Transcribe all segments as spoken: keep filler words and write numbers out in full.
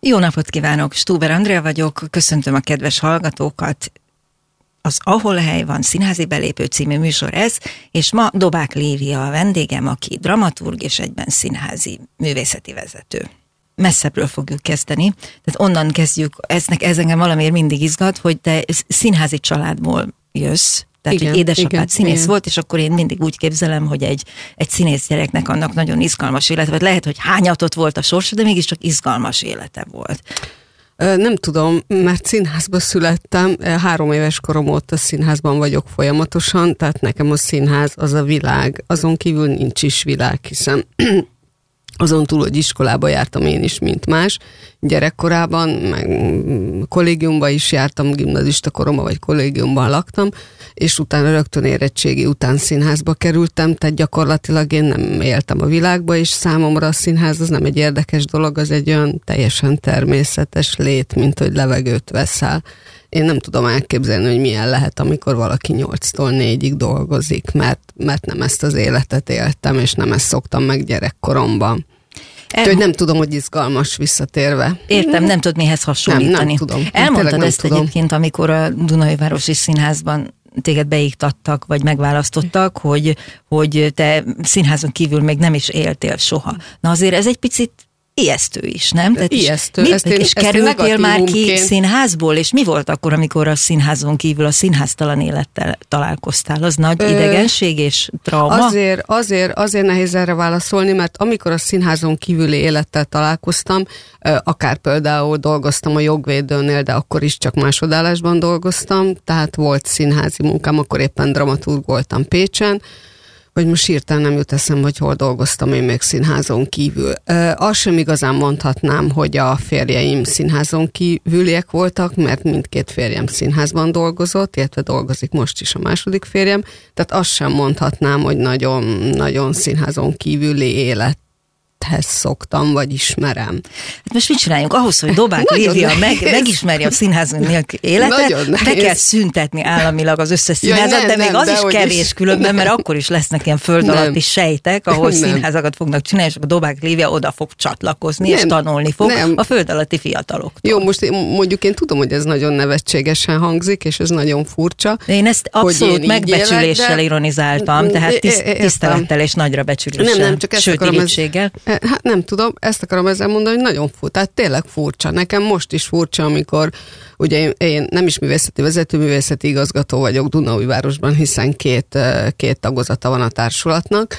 Jó napot kívánok, Stuber Andrea vagyok, köszöntöm a kedves hallgatókat. Az Ahol hely van színházi belépő című műsor ez, és ma Dobák Lívia a vendégem, aki dramaturg és egyben színházi művészeti vezető. Messzebbről fogjuk kezdeni, tehát onnan kezdjük, eznek, ez engem valamiért mindig izgat, hogy te színházi családból jössz, tehát igen, hogy édesapád igen, színész igen. volt, és akkor én mindig úgy képzelem, hogy egy, egy színész gyereknek annak nagyon izgalmas élete, vagy lehet, hogy hányatott volt a sorsa, de mégiscsak izgalmas élete volt. Nem tudom, mert színházba születtem, három éves korom óta színházban vagyok folyamatosan, tehát nekem a színház az a világ, azon kívül nincs is világ, hiszen azon túl, hogy iskolába jártam én is, mint más. Gyerekkorában, meg kollégiumban is jártam, gimnazista koromban vagy kollégiumban laktam, és utána rögtön érettségi után színházba kerültem, tehát gyakorlatilag én nem éltem a világba, és számomra a színház az nem egy érdekes dolog, az egy olyan teljesen természetes lét, mint hogy levegőt veszel. Én nem tudom elképzelni, hogy milyen lehet, amikor valaki nyolctól négyig dolgozik, mert, mert nem ezt az életet éltem, és nem ezt szoktam meg gyerekkoromban. El... Úgyhogy nem tudom, hogy izgalmas visszatérve. Értem, nem tudod mihez hasonlítani. Nem, nem tudom. Elmondtad nem ezt tudom. Egyébként, amikor a Dunaújvárosi Színházban téged beiktattak, vagy megválasztottak, hogy, hogy te színházon kívül még nem is éltél soha. Na azért ez egy picit ijesztő is, nem? Tehát ijesztő. Mi, ezt én, és ezt kerültél már ki színházból, és mi volt akkor, amikor a színházon kívül a színháztalan élettel találkoztál? Az nagy Ö, idegenség és trauma? Azért, azért, azért nehéz erre válaszolni, mert amikor a színházon kívüli élettel találkoztam, akár például dolgoztam a jogvédőnél, de akkor is csak másodállásban dolgoztam, tehát volt színházi munkám, akkor éppen dramaturg voltam Pécsen, vagy most hirtelen nem jut eszem, hogy hol dolgoztam én még színházon kívül. E, azt sem igazán mondhatnám, hogy a férjeim színházon kívüliek voltak, mert mindkét férjem színházban dolgozott, illetve dolgozik most is a második férjem, tehát azt sem mondhatnám, hogy nagyon, nagyon színházon kívüli élet szoktam, vagy ismerem. Hát most mit csináljunk? Ahhoz, hogy Dobák Lívia meg, megismerje a színházon nélkül életet, be kell szüntetni államilag az összes színházat, ja, nem, de még nem, az is kevés is. Különben, mert akkor is lesznek ilyen föld alatti nem. sejtek, ahol nem. színházakat fognak csinálni, és a Dobák Lívia oda fog csatlakozni, nem. és tanulni fog nem. a föld alatti fiataloktól. Jó, most én, mondjuk én tudom, hogy ez nagyon nevetségesen hangzik, és ez nagyon furcsa. De én ezt abszolút én megbecsüléssel élek, de... ironizáltam, tehát tiszt, tisztelettel és nagyra becsüléssel, nem, nem, csak sőt, irítséggel. Hát nem tudom, ezt akarom ezzel mondani, hogy nagyon furcsa, tehát tényleg furcsa. Nekem most is furcsa, amikor ugye én, én nem is művészeti vezető, művészeti igazgató vagyok Dunaújvárosban, hiszen két, két tagozata van a társulatnak.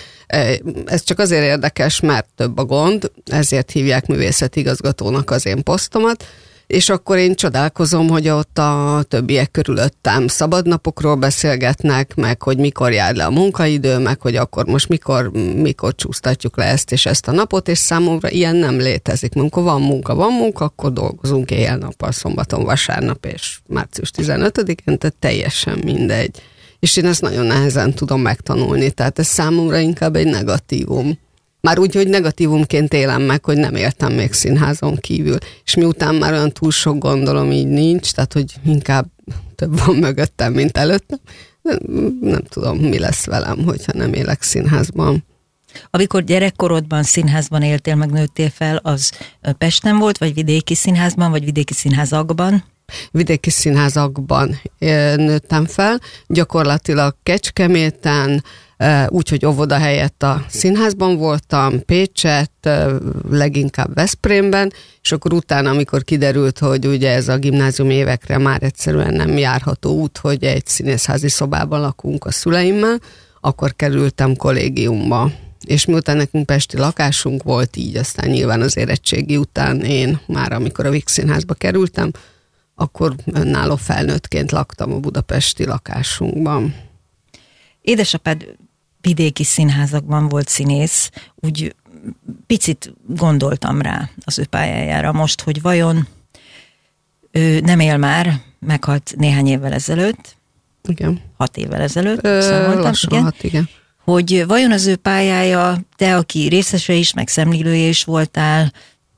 Ez csak azért érdekes, mert több a gond, ezért hívják művészeti igazgatónak az én posztomat, és akkor én csodálkozom, hogy ott a többiek körülöttem szabadnapokról beszélgetnek, meg hogy mikor jár le a munkaidő, meg hogy akkor most mikor, mikor csúsztatjuk le ezt és ezt a napot, és számomra ilyen nem létezik. Amikor van munka, van munka, akkor dolgozunk éjjel-nappal, szombaton, vasárnap és március tizenötödikén, tehát teljesen mindegy. És én ezt nagyon nehezen tudom megtanulni, tehát ez számomra inkább egy negatívum. Már úgy, hogy negatívumként élem meg, hogy nem éltem még színházon kívül. És miután már olyan túl sok gondolom így nincs, tehát hogy inkább több van mögöttem, mint előttem, nem, nem tudom, mi lesz velem, hogyha nem élek színházban. Amikor gyerekkorodban színházban éltél, meg nőttél fel, az Pesten volt, vagy vidéki színházban, vagy vidéki színházakban? Vidéki színházakban nőttem fel, gyakorlatilag Kecskeméten, úgyhogy óvoda helyett a színházban voltam, Pécset, leginkább Veszprémben, és akkor utána, amikor kiderült, hogy ugye ez a gimnázium évekre már egyszerűen nem járható út, hogy egy színészházi szobában lakunk a szüleimmel, akkor kerültem kollégiumba. És miután nekünk pesti lakásunk volt, így aztán nyilván az érettségi után én már, amikor a Víg Színházba kerültem, akkor önálló felnőttként laktam a budapesti lakásunkban. Édesapád vidéki színházakban volt színész, úgy picit gondoltam rá az ő pályájára most, hogy vajon ő nem él már, meghalt néhány évvel ezelőtt. Igen. Hat évvel ezelőtt. Ö, lassan igen. hat, igen. Hogy vajon az ő pályája, te, aki részese is, meg szemlélője is voltál,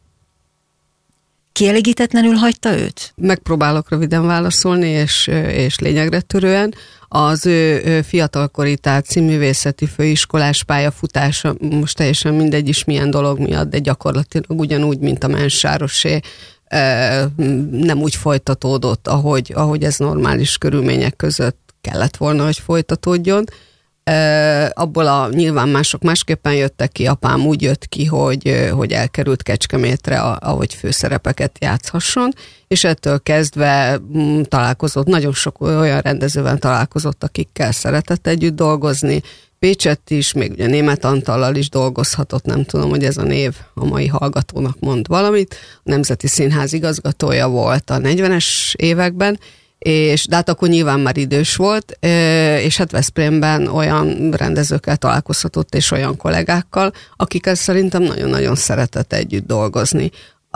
kielégítetlenül hagyta őt? Megpróbálok röviden válaszolni, és, és lényegre törően. Az ő fiatalkori, tehát színművészeti főiskolás pályafutása, most teljesen mindegy is milyen dolog miatt, de gyakorlatilag ugyanúgy, mint a Mens Sárosé, nem úgy folytatódott, ahogy, ahogy ez normális körülmények között kellett volna, hogy folytatódjon. Abból a nyilván mások másképpen jöttek ki, apám úgy jött ki, hogy, hogy elkerült Kecskemétre, ahogy főszerepeket játszhasson, és ettől kezdve találkozott, nagyon sok olyan rendezővel találkozott, akikkel szeretett együtt dolgozni, Pécsett is, még ugye Németh Antallal is dolgozhatott, nem tudom, hogy ez a név a mai hallgatónak mond valamit. A Nemzeti Színház igazgatója volt a negyvenes években, és de hát akkor nyilván már idős volt, és hát Veszprémben olyan rendezőkkel találkozhatott, és olyan kollégákkal, akikkel szerintem nagyon-nagyon szeretett együtt dolgozni.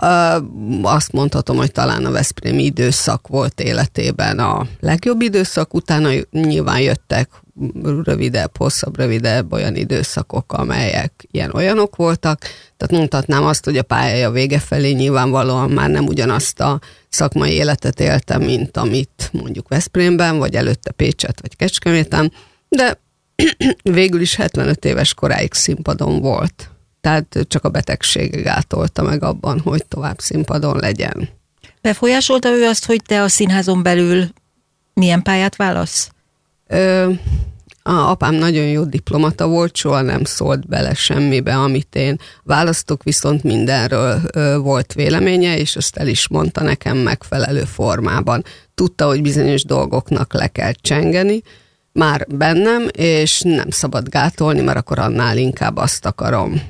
Azt mondhatom, hogy talán a veszprémi időszak volt életében a legjobb időszak, utána nyilván jöttek rövidebb, hosszabb, rövidebb olyan időszakok, amelyek ilyen-olyanok voltak. Tehát mondhatnám azt, hogy a pályája vége felé nyilvánvalóan már nem ugyanazt a szakmai életet éltem, mint amit mondjuk Veszprémben, vagy előtte Pécsett, vagy Kecskeméten, de végül is hetvenöt éves koráig színpadon volt. Tehát csak a betegsége gátolta meg abban, hogy tovább színpadon legyen. Befolyásolta ő azt, hogy te a színházon belül milyen pályát válasz? Ö, a apám nagyon jó diplomata volt, soha nem szólt bele semmibe, amit én választok, viszont mindenről ö, volt véleménye, és azt el is mondta nekem megfelelő formában. Tudta, hogy bizonyos dolgoknak le kell csengeni, már bennem, és nem szabad gátolni, mert akkor annál inkább azt akarom.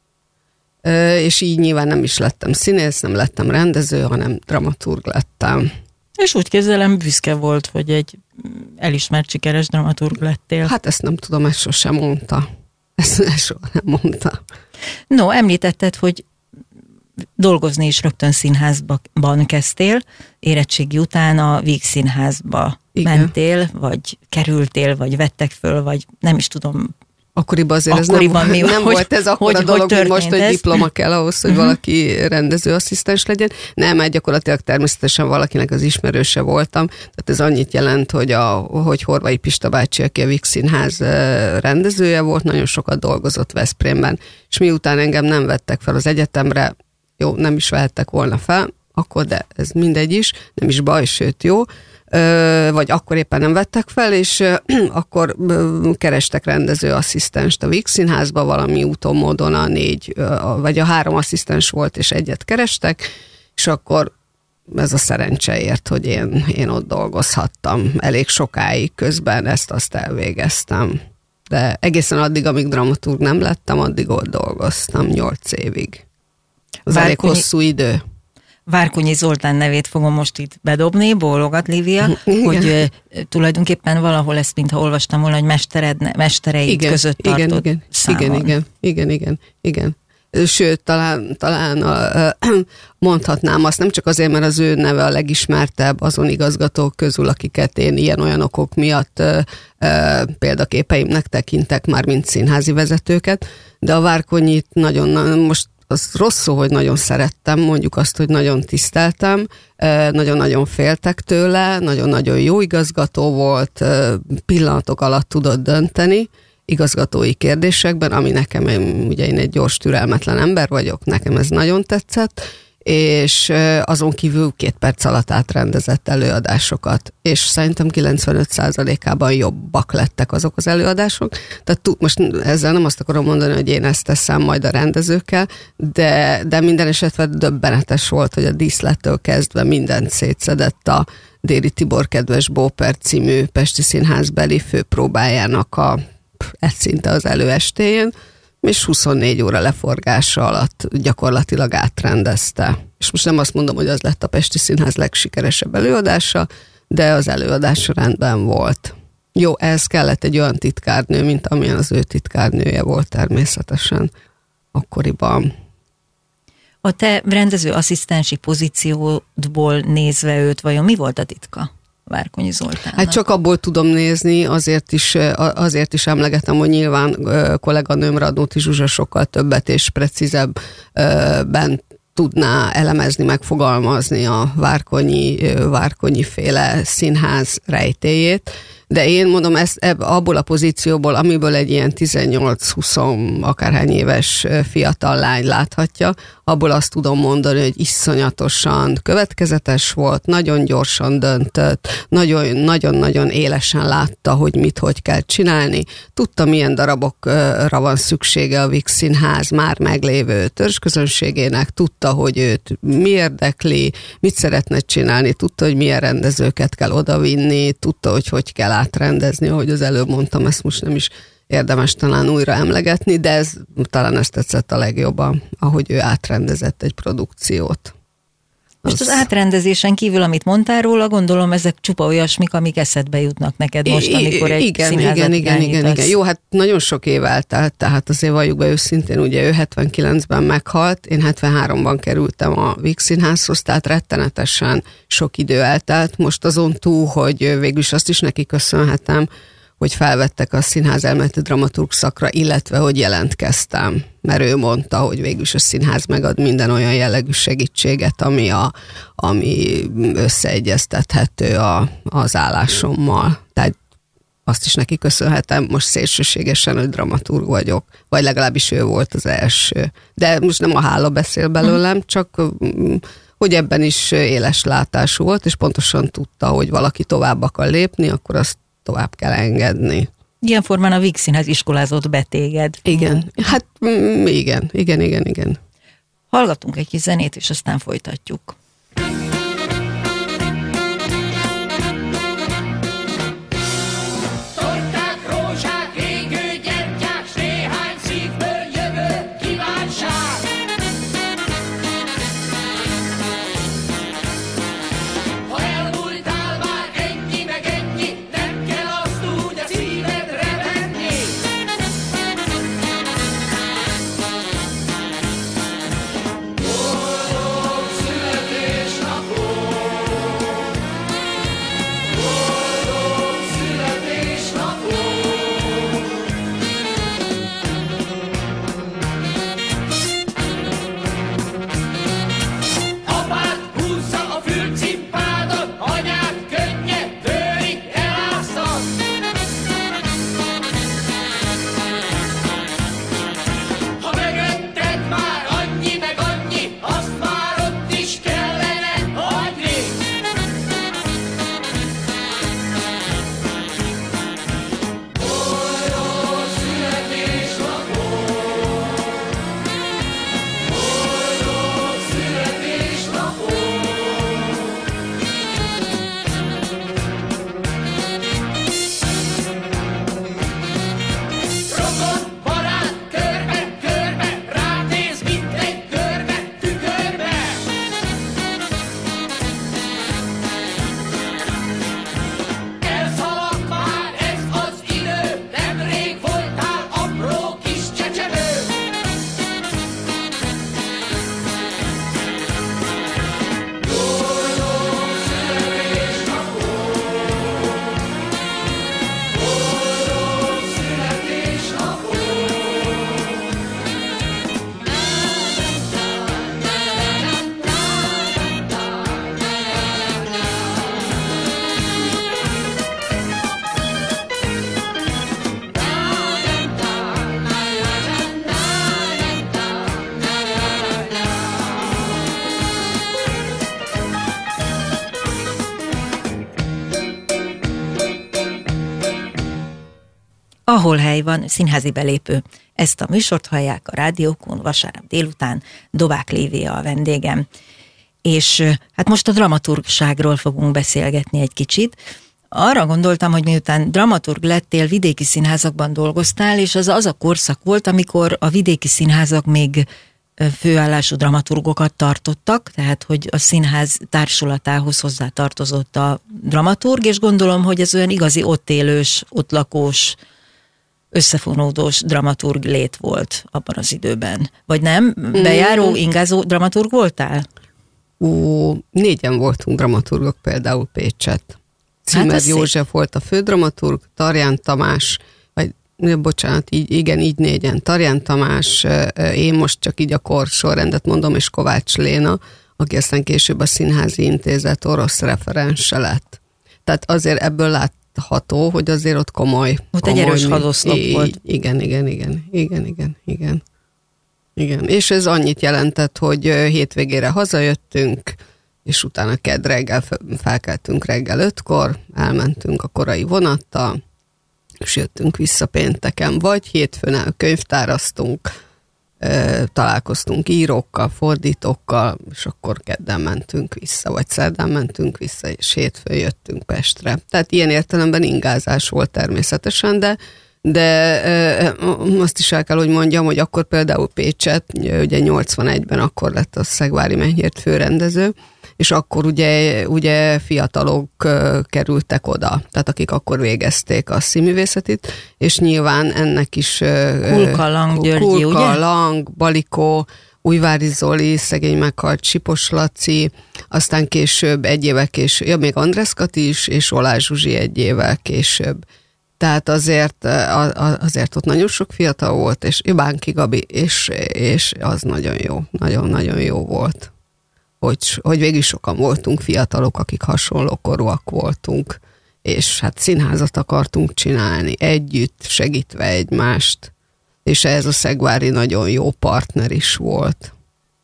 Ö, és így nyilván nem is lettem színész, nem lettem rendező, hanem dramaturg lettem. És úgy képzelem, büszke volt, hogy egy elismert sikeres dramaturg lettél. Hát ezt nem tudom, ezt sosem mondta. Ezt, ezt soha nem mondta. No, említetted, hogy dolgozni is rögtön színházban kezdtél, érettségi után a Víg Színházba Igen. mentél, vagy kerültél, vagy vettek föl, vagy nem is tudom. Akkoriban azért Akkoriban ez nem, mi, nem hogy, volt ez akkor a dolog, hogy most egy diploma kell ahhoz, hogy uh-huh. valaki rendezőasszisztens legyen. Nem, mert gyakorlatilag természetesen valakinek az ismerőse voltam. Tehát ez annyit jelent, hogy, a, hogy Horvai Pista bácsi, aki a Víg Színház rendezője volt, nagyon sokat dolgozott Veszprémben. És miután engem nem vettek fel az egyetemre, jó, nem is vehettek volna fel, akkor de ez mindegy is, nem is baj, sőt jó, vagy akkor éppen nem vettek fel, és akkor kerestek rendezőasszisztenst a Víg Színházba, valami úton, módon a négy, vagy a három asszisztens volt, és egyet kerestek, és akkor ez a szerencse ért, hogy én, én ott dolgozhattam elég sokáig, közben ezt-azt elvégeztem. De egészen addig, amíg dramaturg nem lettem, addig ott dolgoztam, nyolc évig. Az elég hosszú idő. Várkonyi Zoltán nevét fogom most itt bedobni, bólogat Lívia, igen. hogy uh, tulajdonképpen valahol ezt, mintha olvastam volna, hogy mestered, mestereid igen, között igen, tartott igen, számon. Igen, igen, igen, igen, igen. Sőt, talán, talán a, mondhatnám azt, nem csak azért, mert az ő neve a legismertebb azon igazgatók közül, akiket én ilyen-olyan okok miatt ö, ö, példaképeimnek tekintek már, mint színházi vezetőket, de a Várkonyit nagyon, most az rossz szó, hogy nagyon szerettem, mondjuk azt, hogy nagyon tiszteltem, nagyon-nagyon féltek tőle, nagyon-nagyon jó igazgató volt, pillanatok alatt tudott dönteni igazgatói kérdésekben, ami nekem, ugye én egy gyors, türelmetlen ember vagyok, nekem ez nagyon tetszett, és azon kívül két perc alatt átrendezett előadásokat, és szerintem kilencvenöt százalékában jobbak lettek azok az előadások. Tehát most ezzel nem azt akarom mondani, hogy én ezt teszem majd a rendezőkkel, de, de minden esetben döbbenetes volt, hogy a díszlettől kezdve mindent szétszedett a Déri Tibor Kedves Bóper című Pesti Színházbeli főpróbájának a ez szinte az előestéjén, és huszonnégy óra leforgása alatt gyakorlatilag átrendezte. És most nem azt mondom, hogy az lett a Pesti Színház legsikeresebb előadása, de az előadás rendben volt. Jó, ehhez kellett egy olyan titkárnő, mint amilyen az ő titkárnője volt természetesen akkoriban. A te rendező asszisztensi pozíciódból nézve őt, vajon mi volt a titka Várkonyi Zoltánnak? Hát csak abból tudom nézni, azért is, azért is emlegetem, hogy nyilván kolléganőm Radnóti Zsuzsa sokkal többet és precízebben tudná elemezni, megfogalmazni a Várkonyi, Várkonyi féle színház rejtélyét, De én mondom, ezt ebb, abból a pozícióból, amiből egy ilyen tizennyolc-húsz akárhány éves fiatal lány láthatja, abból azt tudom mondani, hogy iszonyatosan következetes volt, nagyon gyorsan döntött, nagyon-nagyon élesen látta, hogy mit, hogy kell csinálni. Tudta, milyen darabokra van szüksége a Víg Színház már meglévő törzsközönségének, tudta, hogy őt mi érdekli, mit szeretne csinálni, tudta, hogy milyen rendezőket kell odavinni, tudta, hogy hogy kell átrendezni, ahogy az előbb mondtam, ezt most nem is érdemes talán újra emlegetni, de ez, talán ezt tetszett a legjobban, ahogy ő átrendezett egy produkciót. Most az, az átrendezésen kívül, amit mondtál róla, gondolom ezek csupa olyasmik, amik eszedbe jutnak neked most, amikor egy igen, színházat igen, igen, igen, igen. Jó, hát nagyon sok év eltelt, tehát azért valljuk be őszintén, ugye ő hetvenkilencben meghalt, én hetvenháromban kerültem a Víg Színházhoz, tehát rettenetesen sok idő eltelt. Most azon túl, hogy végül is azt is neki köszönhetem, hogy felvettek a színház elméleti dramaturg szakra, illetve hogy jelentkeztem, mert ő mondta, hogy végül is a színház megad minden olyan jellegű segítséget, ami, a, ami összeegyeztethető a, az állásommal. Tehát azt is neki köszönhetem, most szélsőségesen, hogy dramaturg vagyok, vagy legalábbis ő volt az első. De most nem a hála beszél belőlem, csak hogy ebben is éles látású volt, és pontosan tudta, hogy valaki tovább akar lépni, akkor azt tovább kell engedni. Ilyen formán a Víg Színház iskolázott be téged. Igen, hát mm, igen, igen, igen, igen. Hallgatunk egy kis zenét, és aztán folytatjuk. Ahol hely van, színházi belépő. Ezt a műsort hallják a Rádiókon vasárnap délután, Dobák Lívia a vendégem. És hát most a dramaturgságról fogunk beszélgetni egy kicsit. Arra gondoltam, hogy miután dramaturg lettél, vidéki színházakban dolgoztál, és az az a korszak volt, amikor a vidéki színházak még főállású dramaturgokat tartottak, tehát hogy a színház társulatához hozzá tartozott a dramaturg, és gondolom, hogy ez olyan igazi ott élős, ott lakós, összefonódós dramaturg lét volt abban az időben. Vagy nem? Bejáró, ingázó dramaturg voltál? Ó, négyen voltunk dramaturgok, például Pécset. Címer hát József szép. Volt a fődramaturg, Tarján Tamás, vagy bocsánat, így, igen, így négyen. Tarján Tamás, én most csak így a kor sorrendet mondom, és Kovács Léna, aki aztán később a Színházi Intézet orosz referense lett. Tehát azért ebből lát, látható, hogy azért ott komoly. Ott komoly, egy erős hadoszlop volt. Igen, igen, igen, igen, igen, igen. Igen, és ez annyit jelentett, hogy hétvégére hazajöttünk, és utána kedd reggel felkeltünk reggel ötkor, elmentünk a korai vonattal, és jöttünk vissza pénteken, vagy hétfőn elkönyvtáraztunk, találkoztunk írókkal, fordítókkal, és akkor kedden mentünk vissza, vagy szerdán mentünk vissza, és hétfőn jöttünk Pestre. Tehát ilyen értelemben ingázás volt természetesen, de de azt is el kell, hogy mondjam, hogy akkor például Pécset, ugye nyolcvanegyben akkor lett a Szegvári Menyhért főrendező, és akkor ugye, ugye fiatalok kerültek oda, tehát akik akkor végezték a színművészetit, és nyilván ennek is Kulka Lang Györgyi, ugye? Kulka Lang, Balikó, Újvári Zoli, szegény meghalt Csipos Laci, aztán később egy évvel később, ja, még András Kati is, és Olá Zsuzsi egy évvel később. Tehát azért, azért ott nagyon sok fiatal volt, és Bánki Gabi, és, és az nagyon jó, nagyon-nagyon jó volt. Hogy, hogy végül sokan voltunk fiatalok, akik hasonló korúak voltunk, és hát színházat akartunk csinálni, együtt, segítve egymást, és ez a Szegvári nagyon jó partner is volt.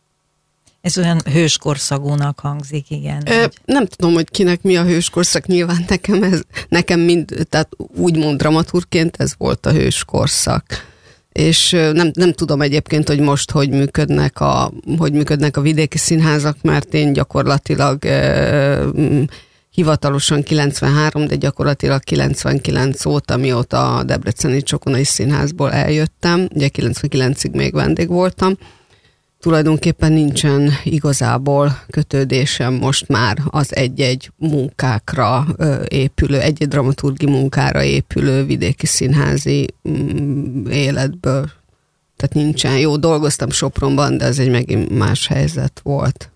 Ez olyan hőskorszagúnak hangzik, igen. Ö, hogy... Nem tudom, hogy kinek mi a hőskorszak, nyilván nekem ez, nekem mind, tehát úgymond dramaturgként ez volt a hőskorszak. És nem, nem tudom egyébként, hogy most hogy működnek a, hogy működnek a vidéki színházak, mert én gyakorlatilag eh, hivatalosan kilencvenhárom, de gyakorlatilag kilencvenkilenc óta, mióta a Debreceni Csokonai Színházból eljöttem, ugye kilencvenkilencig még vendég voltam, tulajdonképpen nincsen igazából kötődésem most már az egy-egy munkákra épülő, egy-egy dramaturgi munkára épülő vidéki színházi életből. Tehát nincsen. Jó, dolgoztam Sopronban, de ez egy megint más helyzet volt.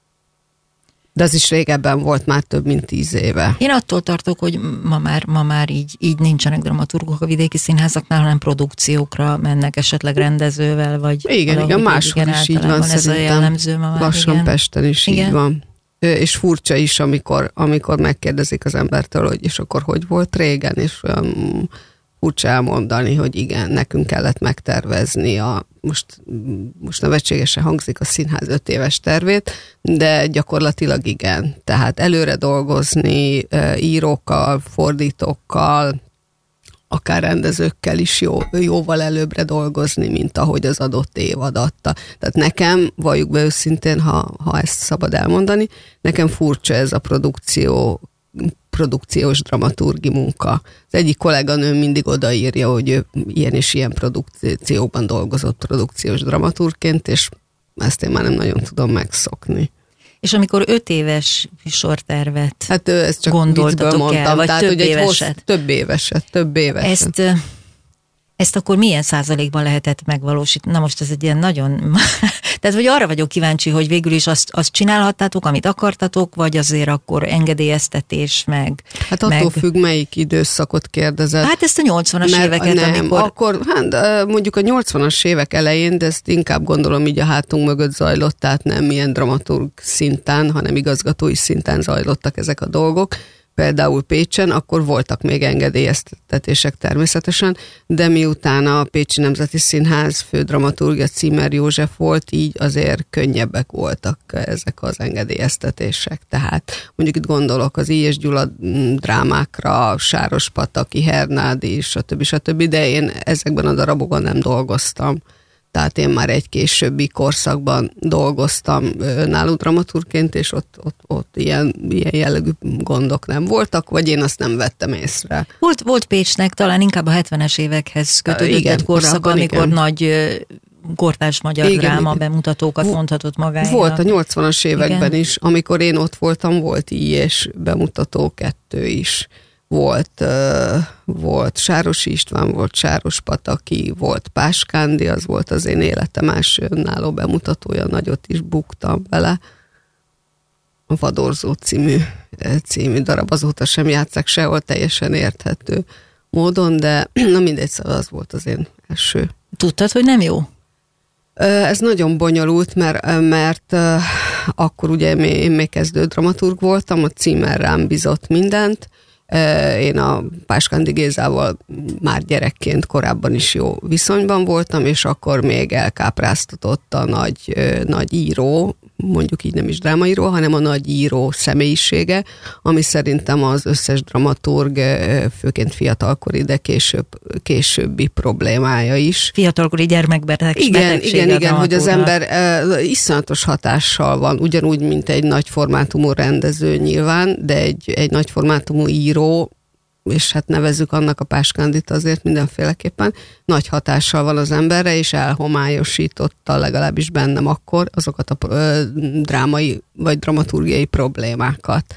De az is régebben volt, már több mint tíz éve. Én attól tartok, hogy ma már, ma már így, így nincsenek dramaturgok a vidéki színházaknál, hanem produkciókra mennek esetleg rendezővel, vagy... Igen, igen, máshol is így van, ez a jellemző ma már, lassan igen. Pesten is igen. Így van. És furcsa is, amikor, amikor megkérdezik az embertől, hogy és akkor hogy volt régen, és olyan furcsa elmondani, hogy igen, nekünk kellett megtervezni a, most, most nevetségesen hangzik a színház öt éves tervét, de gyakorlatilag igen. Tehát előre dolgozni írókkal, fordítókkal, akár rendezőkkel is jó, jóval előbbre dolgozni, mint ahogy az adott évad adta. Tehát nekem, valljuk be őszintén, ha, ha ezt szabad elmondani, nekem furcsa ez a produkció, produkciós dramaturgi munka. Az egyik kolléganőm mindig odaírja, hogy ő ilyen és ilyen produkcióban dolgozott produkciós dramaturgként, és ezt én már nem nagyon tudom megszokni. És amikor öt éves sortervet hát ez csak gondoltatok mondtam, el, vagy tehát, több hogy éveset? Hossz, több éveset, több éveset. Ezt, ezt akkor milyen százalékban lehetett megvalósítani? Na most ez egy ilyen nagyon... Tehát, hogy arra vagyok kíváncsi, hogy végül is azt, azt csinálhattátok, amit akartatok, vagy azért akkor engedélyeztetés, meg... Hát attól meg... függ, melyik időszakot kérdezett. Hát ezt a nyolcvanas Mert éveket, nem, amikor... akkor, hát mondjuk a nyolcvanas évek elején, de ezt inkább gondolom így a hátunk mögött zajlott, tehát nem ilyen dramaturg szinten, hanem igazgatói szinten zajlottak ezek a dolgok. Például Pécsen, akkor voltak még engedélyeztetések természetesen, de miután a Pécsi Nemzeti Színház fődramaturgja Címer József volt, így azért könnyebbek voltak ezek az engedélyeztetések. Tehát mondjuk itt gondolok az I. és Gyula drámákra, Sárospataki, Hernádi, stb. stb., de én ezekben a darabokon nem dolgoztam. Tehát én már egy későbbi korszakban dolgoztam náluk dramaturgként, és ott, ott, ott ilyen, ilyen jellegű gondok nem voltak, vagy én azt nem vettem észre. Volt, volt Pécsnek talán inkább a hetvenes évekhez kötődött egy korszak, amikor igen. nagy kortárs magyar igen, dráma igen. bemutatókat mondhatott magáért. Volt a nyolcvanas években igen. is, amikor én ott voltam, volt így és bemutató kettő is. Volt, uh, volt Sárosi István, volt Sárospataki, volt Páskándi, az volt az én életem első önálló bemutatója, nagyot is buktam vele. A Vadorzó című, című darab, azóta sem játsszák sehol teljesen érthető módon, de na mindegy, szóval az volt az én első. Tudtad, hogy nem jó? Ez nagyon bonyolult, mert, mert akkor ugye én még kezdő dramaturg voltam, a Címer rám bizott mindent, Én a Páskandi Gézával már gyerekként korábban is jó viszonyban voltam, és akkor még elkápráztatott a nagy, nagy író, mondjuk így nem is drámaíró, hanem a nagy író személyisége, ami szerintem az összes dramaturg, főként fiatalkori, de később, későbbi problémája is. Fiatalkori gyermekbetegség. Igen, igen, igen, hogy az ember uh, iszonyatos hatással van, ugyanúgy, mint egy nagyformátumú rendező nyilván, de egy, egy nagyformátumú író, és hát nevezzük annak a Páskandit azért mindenféleképpen, nagy hatással van az emberre, és elhomályosította legalábbis bennem akkor azokat a ö, drámai vagy dramaturgiai problémákat,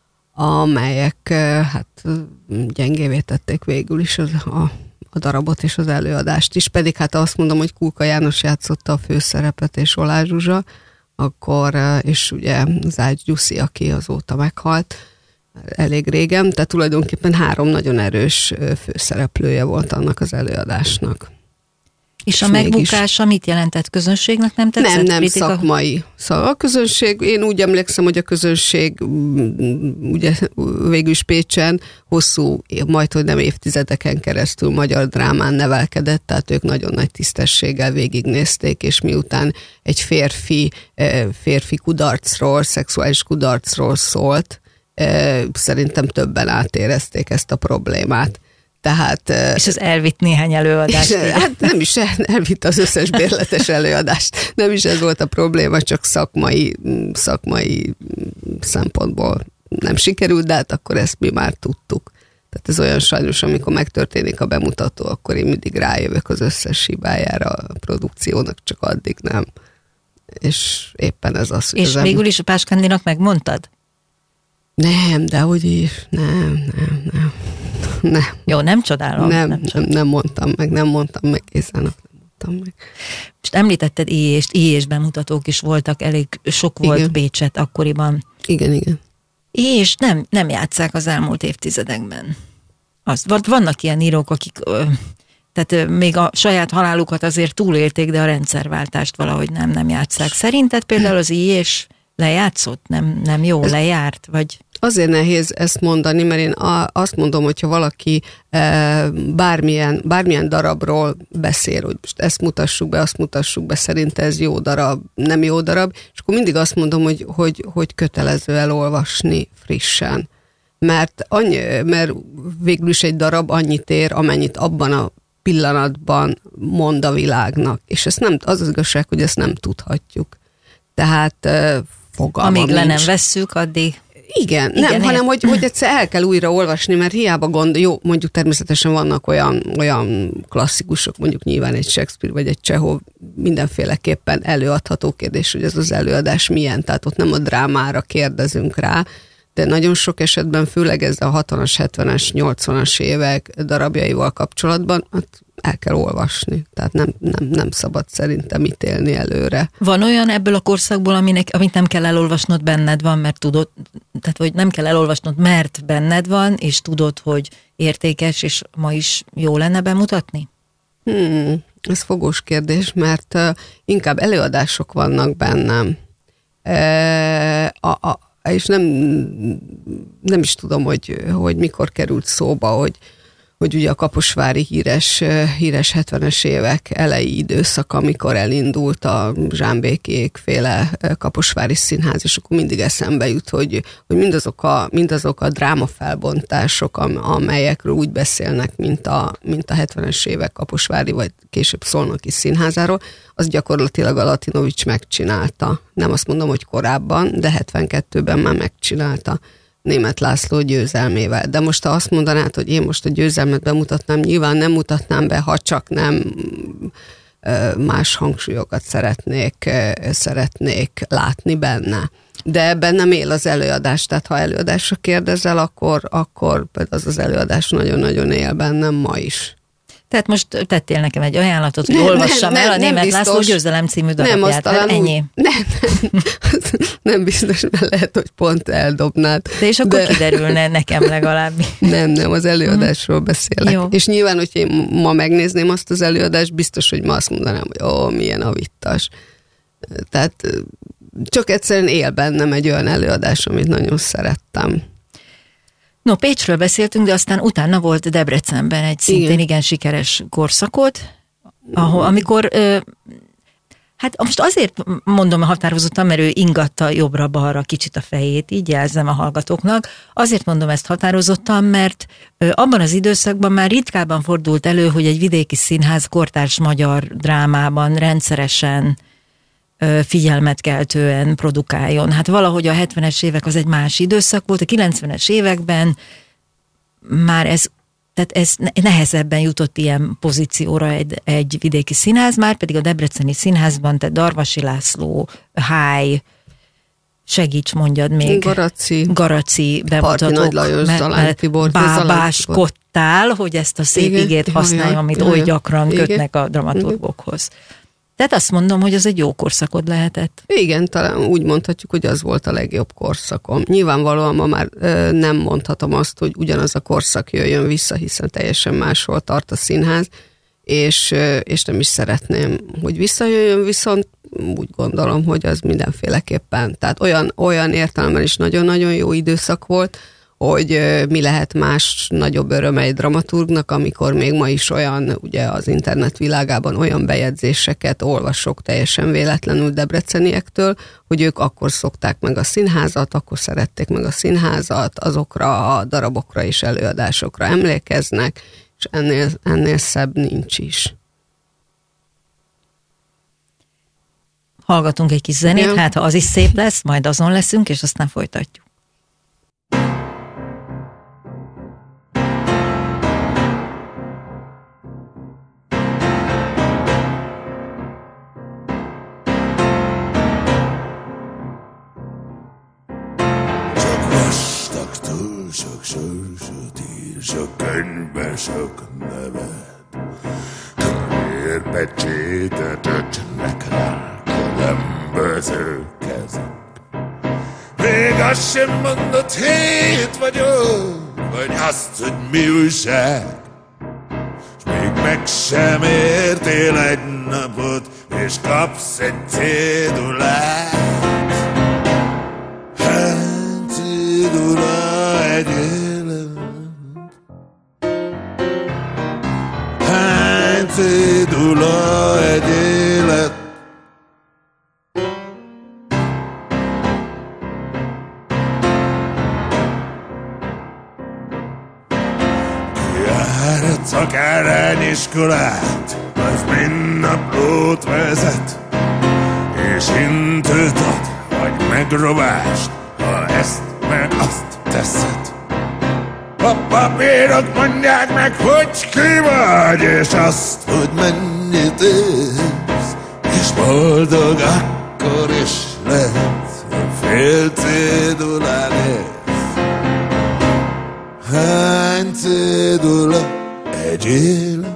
amelyek ö, hát gyengévé tették végül is az, a, a darabot és az előadást is, pedig hát azt mondom, hogy Kulka János játszotta a főszerepet és Olá Zsuzsa, akkor, és ugye Zács Gyuszi, aki azóta meghalt, elég régen, tehát tulajdonképpen három nagyon erős főszereplője volt annak az előadásnak. És, és a megbukása mit jelentett? Közönségnek nem tetszett? Nem, nem, kritika? szakmai. Szóval a közönség, én úgy emlékszem, hogy a közönség ugye végül is Pécsen hosszú, majd hogy nem évtizedeken keresztül magyar drámán nevelkedett, tehát ők nagyon nagy tisztességgel végignézték, és miután egy férfi, férfi kudarcról, szexuális kudarcról szólt, szerintem többen átérezték ezt a problémát. Tehát, és az elvitt néhány előadást. És, hát nem is elvitt az összes bérletes előadást. Nem is ez volt a probléma, csak szakmai, szakmai szempontból nem sikerült, de hát akkor ezt mi már tudtuk. Tehát ez olyan sajnos, amikor megtörténik a bemutató, akkor én mindig rájövök az összes hibájára a produkciónak, csak addig nem. És éppen ez az. És az végül is a Páskandinak megmondtad? Nem, de hogy is, nem, nem, nem. nem. Jó, nem csodálom. Nem, nem, nem, nem mondtam meg, nem mondtam meg, Gézának nem mondtam meg. Most említetted éjést, éjés bemutatók is voltak, elég sok volt igen. Pécset akkoriban. Igen, igen. És nem, nem játsszák az elmúlt évtizedekben. Az, vannak ilyen írók, akik tehát még a saját halálukat azért túlélték, de a rendszerváltást valahogy nem, nem játsszák. Szerinted például az éjés lejátszott? Nem, nem jó, ez lejárt? Vagy... Azért nehéz ezt mondani, mert én azt mondom, hogyha valaki bármilyen, bármilyen darabról beszél, hogy most ezt mutassuk be, azt mutassuk be, szerint ez jó darab, nem jó darab, és akkor mindig azt mondom, hogy, hogy, hogy kötelező elolvasni frissen. Mert, annyi, mert végül is egy darab annyit ér, amennyit abban a pillanatban mond a világnak. És ezt nem, az az igazság, hogy ezt nem tudhatjuk. Tehát fogalmam amíg le nincs. nem vesszük, addig... Igen, Igen, nem, hanem hogy, hogy egyszer el kell újra olvasni, mert hiába gond, jó, mondjuk természetesen vannak olyan, olyan klasszikusok, mondjuk nyilván egy Shakespeare vagy egy Csehov mindenféleképpen előadható kérdés, hogy ez az előadás milyen, tehát ott nem a drámára kérdezünk rá, de nagyon sok esetben, főleg ez a hatvanas, hetvenes, nyolcvanas évek darabjaival kapcsolatban, hát el kell olvasni. Tehát nem, nem, nem szabad szerintem ítélni előre. Van olyan ebből a korszakból, aminek, amit nem kell elolvasnod, benned van, mert tudod, tehát hogy nem kell elolvasnod, mert benned van, és tudod, hogy értékes, és ma is jó lenne bemutatni? Hmm, ez fogós kérdés, mert uh, inkább előadások vannak bennem. E, a, a, és nem, nem is tudom, hogy, hogy mikor került szóba, hogy hogy ugye a kaposvári híres, híres hetvenes évek elejé időszak, amikor elindult a Zsámbékék féle kaposvári színház, és akkor mindig eszembe jut, hogy, hogy mindazok, a, mindazok a drámafelbontások, amelyekről úgy beszélnek, mint a, mint a hetvenes évek kaposvári, vagy később szolnoki színházáról, az gyakorlatilag a Latinovics megcsinálta. Nem azt mondom, hogy korábban, de hetvenkettőben már megcsinálta. Németh László győzelmével. De most ha azt mondanád, hogy én most a győzelmet bemutatnám, nyilván nem mutatnám be, ha csak nem más hangsúlyokat szeretnék, szeretnék látni benne. De ebben nem él az előadás, tehát ha előadásra kérdezel, akkor, akkor az az előadás nagyon-nagyon él bennem ma is. Tehát most tettél nekem egy ajánlatot, hogy nem, olvassam nem, el a Németh László Győzelem című darabját. Nem, hát ennyi. Nem, nem, nem biztos, mert lehet, hogy pont eldobnád. De és akkor de... kiderülne nekem legalább. Nem, nem, az előadásról beszélek. Jó. És nyilván, hogy én ma megnézném azt az előadást, biztos, hogy ma azt mondanám, hogy ó, milyen a vittas. Tehát csak egyszerűen él bennem egy olyan előadás, amit nagyon szerettem. No, Pécsről beszéltünk, de aztán utána volt Debrecenben egy szintén igen, igen sikeres korszakot, ahol, amikor, hát most azért mondom határozottan, mert ő ingatta jobbra-balra kicsit a fejét, így jelzem a hallgatóknak, azért mondom ezt határozottan, mert abban az időszakban már ritkában fordult elő, hogy egy vidéki színház kortárs magyar drámában rendszeresen figyelmet keltően produkáljon. Hát valahogy a hetvenes évek az egy más időszak volt, a kilencvenes években már ez, tehát ez nehezebben jutott ilyen pozícióra egy, egy vidéki színház, már pedig a debreceni színházban, tehát Darvasi László, Háj, segíts mondjad még. Garaci. Garaci bemutatók. Nagy Lajos, Zalán Tibor. Bábáskodtál, hogy ezt a szép igét használjam, amit jaj, oly gyakran igen, kötnek a dramaturgokhoz. Tehát azt mondom, hogy az egy jó korszakod lehetett. Igen, talán úgy mondhatjuk, hogy az volt a legjobb korszakom. Nyilvánvalóan ma már ö, nem mondhatom azt, hogy ugyanaz a korszak jöjjön vissza, hiszen teljesen máshol tart a színház, és, ö, és nem is szeretném, hogy visszajöjjön, viszont úgy gondolom, hogy az mindenféleképpen. Tehát olyan, olyan értelemben is nagyon-nagyon jó időszak volt, hogy mi lehet más nagyobb öröm egy dramaturgnak, amikor még ma is olyan, ugye az internet világában olyan bejegyzéseket olvasok teljesen véletlenül debreceniektől, hogy ők akkor szokták meg a színházat, akkor szerették meg a színházat, azokra a darabokra és előadásokra emlékeznek, és ennél, ennél szebb nincs is. Hallgatunk egy kis zenét, ja. Hát ha az is szép lesz, majd azon leszünk, és aztán folytatjuk. Sok sörsöt ír, sok könyvben sok nevet, kövér pecsétet ötnek rá különböző kezek. Még azt sem mondod, hét vagyok, vagy azt, hogy mi újság, s még meg sem értél egy napot, és kapsz egy cédulát. Hát cédula egy élet, hány cédula egy élet. Kijáratsz akár egy iskolát, az mind naplót vezet, és intőt ad, vagy megrovást, ha ezt meg azt teszed. A papírok mondják meg, hogy ki vagy, és azt, hogy mennyit érsz, és boldog akkor is lehet, fél cédulán érsz. Hány cédula egy élet?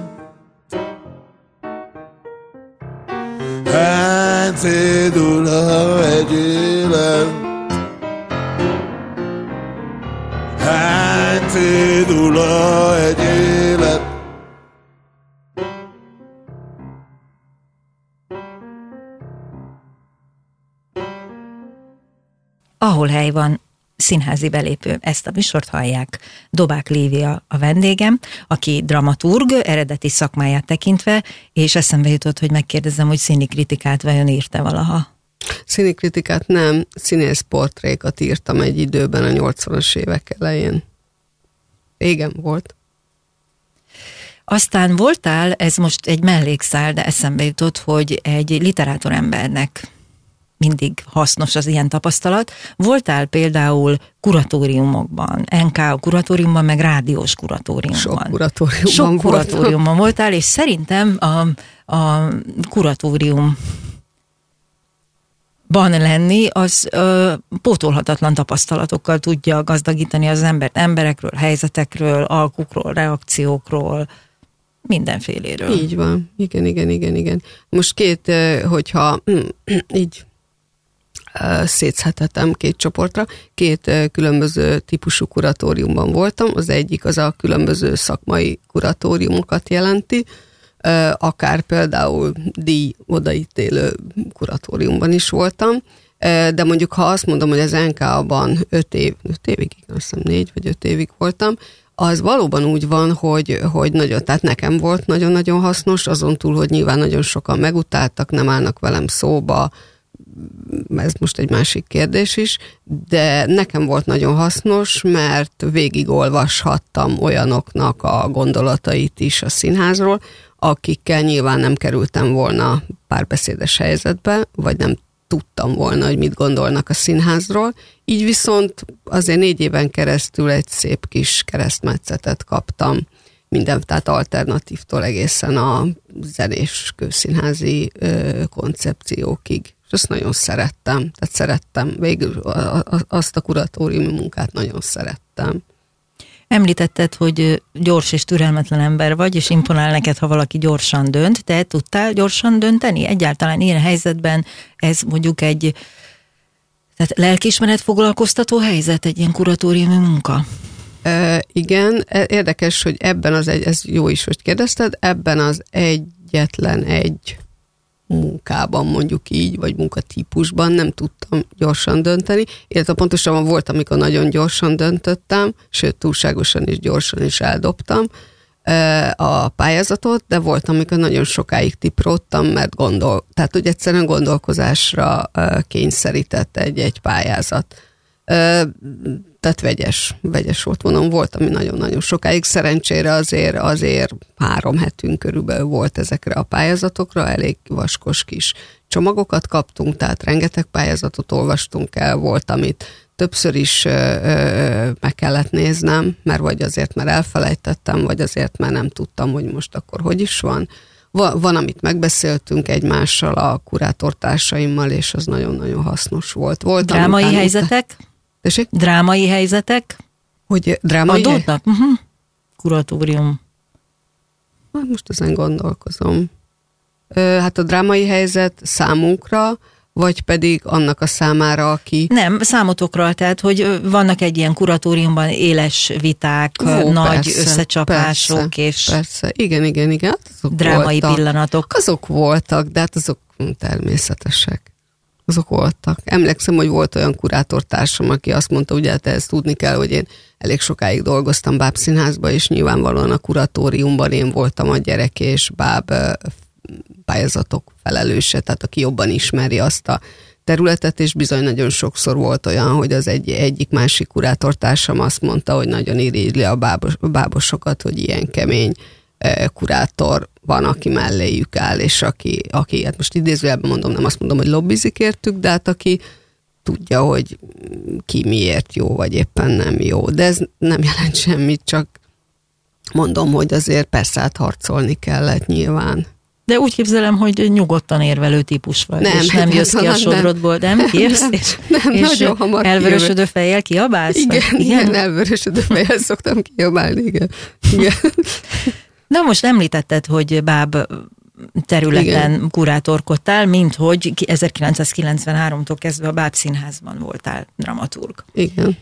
Hány cédula egy élet? Hány cédula egy élet? Ahol hely van, színházi belépő. Ezt a műsort hallják. Dobák Lívia a vendégem, aki dramaturg, eredeti szakmáját tekintve, és eszembe jutott, hogy megkérdezem, hogy színikritikát vajon írta valaha? Színikritikát nem, színészportrékat írtam egy időben a nyolcvanas évek elején. Régen volt. Aztán voltál, ez most egy mellékszál, de eszembe jutott, hogy egy literátorembernek mindig hasznos az ilyen tapasztalat. Voltál például kuratóriumokban, en ká kuratóriumban, meg rádiós kuratóriumban. Sok kuratóriumban Sok kuratóriumban voltál, és szerintem a, a kuratórium ban lenni, az ö, pótolhatatlan tapasztalatokkal tudja gazdagítani az embert, emberekről, helyzetekről, alkukról, reakciókról, mindenféléről. Így van. Igen, igen, igen, igen. Most két, hogyha így szétszhetettem két csoportra, két különböző típusú kuratóriumban voltam. Az egyik az a különböző szakmai kuratóriumokat jelenti, akár például díj odaítélő kuratóriumban is voltam, De mondjuk, ha azt mondom, hogy az en ká-ban öt év, öt évig, azt hiszem négy vagy öt évig voltam, az valóban úgy van, hogy, hogy nagyon, tehát nekem volt nagyon-nagyon hasznos, azon túl, hogy nyilván nagyon sokan megutáltak, nem állnak velem szóba, ez most egy másik kérdés is, de nekem volt nagyon hasznos, mert végigolvashattam olyanoknak a gondolatait is a színházról, akikkel nyilván nem kerültem volna párbeszédes helyzetbe, vagy nem tudtam volna, hogy mit gondolnak a színházról. Így viszont azért négy éven keresztül egy szép kis keresztmetszetet kaptam minden, tehát alternatívtól egészen a zenés kőszínházi ö, koncepciókig. És azt nagyon szerettem. Tehát szerettem. Végül a, a, azt a kuratóriumi munkát nagyon szerettem. Említetted, hogy gyors és türelmetlen ember vagy, és imponál neked, ha valaki gyorsan dönt. Te tudtál gyorsan dönteni? Egyáltalán ilyen helyzetben ez mondjuk egy tehát lelkiismeret foglalkoztató helyzet, egy ilyen kuratóriumi munka? E, igen, érdekes, hogy ebben az egy, ez jó is, hogy kérdezted, ebben az egyetlen egy munkában mondjuk így, vagy munkatípusban nem tudtam gyorsan dönteni, illetve pontosan volt, amikor nagyon gyorsan döntöttem, sőt túlságosan is gyorsan is eldobtam a pályázatot, de volt, amikor nagyon sokáig tipródtam, mert gondol, tehát hogy egyszerűen gondolkozásra kényszerített egy-egy pályázat. Tehát vegyes, vegyes volt, mondom, volt, ami nagyon-nagyon sokáig. Szerencsére azért, azért három hetünk körülbelül volt ezekre a pályázatokra, elég vaskos kis csomagokat kaptunk, tehát rengeteg pályázatot olvastunk el, volt, amit többször is ö, ö, meg kellett néznem, mert vagy azért, mert elfelejtettem, vagy azért, mert nem tudtam, hogy most akkor hogy is van. Va, van, amit megbeszéltünk egymással a kurátortársaimmal, és az nagyon-nagyon hasznos volt. volt Drámai amit, helyzetek? Tessék? Drámai helyzetek? Hogy drámai adódnak? Hely... Uh-huh. Kuratórium. Hát most ezen gondolkozom. Hát a drámai helyzet számunkra, vagy pedig annak a számára, aki... Nem, számotokra, tehát, hogy vannak egy ilyen kuratóriumban éles viták, Ó, nagy persze, összecsapások, persze, és... Persze, igen, igen, igen. Hát azok drámai voltak. pillanatok. Azok voltak, de hát azok természetesek. Azok voltak. Emlékszem, hogy volt olyan kurátortársam, aki azt mondta, ugye, hát ezt tudni kell, hogy én elég sokáig dolgoztam bábszínházba, és nyilvánvalóan a kuratóriumban én voltam a gyerek és báb pályázatok felelőse, tehát aki jobban ismeri azt a területet, és bizony nagyon sokszor volt olyan, hogy az egy, egyik másik kurátortársam azt mondta, hogy nagyon irigyli a bábos, bábosokat, hogy ilyen kemény kurátor van, aki melléjük áll, és aki, aki hát most idézőjelben mondom, nem azt mondom, hogy lobbizik értük, de hát aki tudja, hogy ki miért jó, vagy éppen nem jó. De ez nem jelent semmit, csak mondom, hogy azért persze hát harcolni kellett nyilván. De úgy képzelem, hogy nyugodtan érvelő típus vagy, nem, és nem jössz ki a sodrodból, nem, nem kérsz, és, nem, és elvörösödő fejjel kiabálsz? Igen, igen, igen, elvörösödő fejjel szoktam kiabálni, igen. igen. Na most említetted, hogy báb területen igen. kurátorkodtál, mint hogy ezerkilencszázkilencvenháromtól kezdve a Bábszínházban voltál dramaturg. Igen.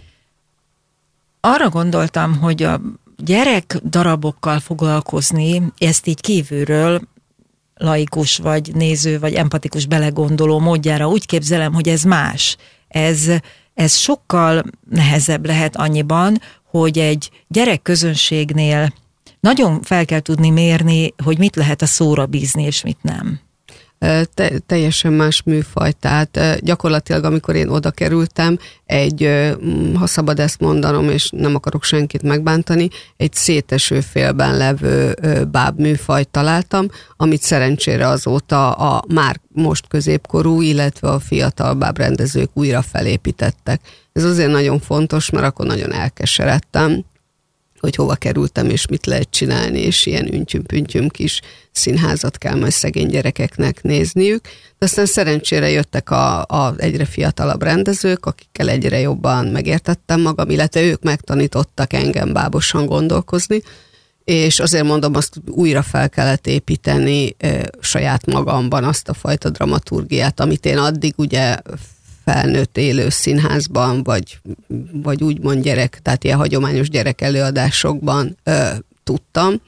Arra gondoltam, hogy a gyerek darabokkal foglalkozni, ezt így kívülről laikus, vagy néző, vagy empatikus belegondoló módjára úgy képzelem, hogy ez más. Ez, ez sokkal nehezebb lehet annyiban, hogy egy gyerek közönségnél nagyon fel kell tudni mérni, hogy mit lehet a szóra bízni, és mit nem. Te, teljesen más műfaj, tehát gyakorlatilag amikor én oda kerültem, egy, ha szabad ezt mondanom, és nem akarok senkit megbántani, egy széteső félben levő báb műfajt találtam, amit szerencsére azóta a már most középkorú, illetve a fiatal bábrendezők újra felépítettek. Ez azért nagyon fontos, mert akkor nagyon elkeseredtem, hogy hova kerültem, és mit lehet csinálni, és ilyen üntyüm-püntyüm kis színházat kell majd szegény gyerekeknek nézniük. De aztán szerencsére jöttek a, a egyre fiatalabb rendezők, akikkel egyre jobban megértettem magam, illetve ők megtanítottak engem bábosan gondolkozni, és azért mondom, azt újra fel kellett építeni e, saját magamban azt a fajta dramaturgiát, amit én addig ugye felnőtt élő színházban, vagy, vagy úgymond gyerek, tehát ilyen hagyományos gyerek előadásokban ö, tudtam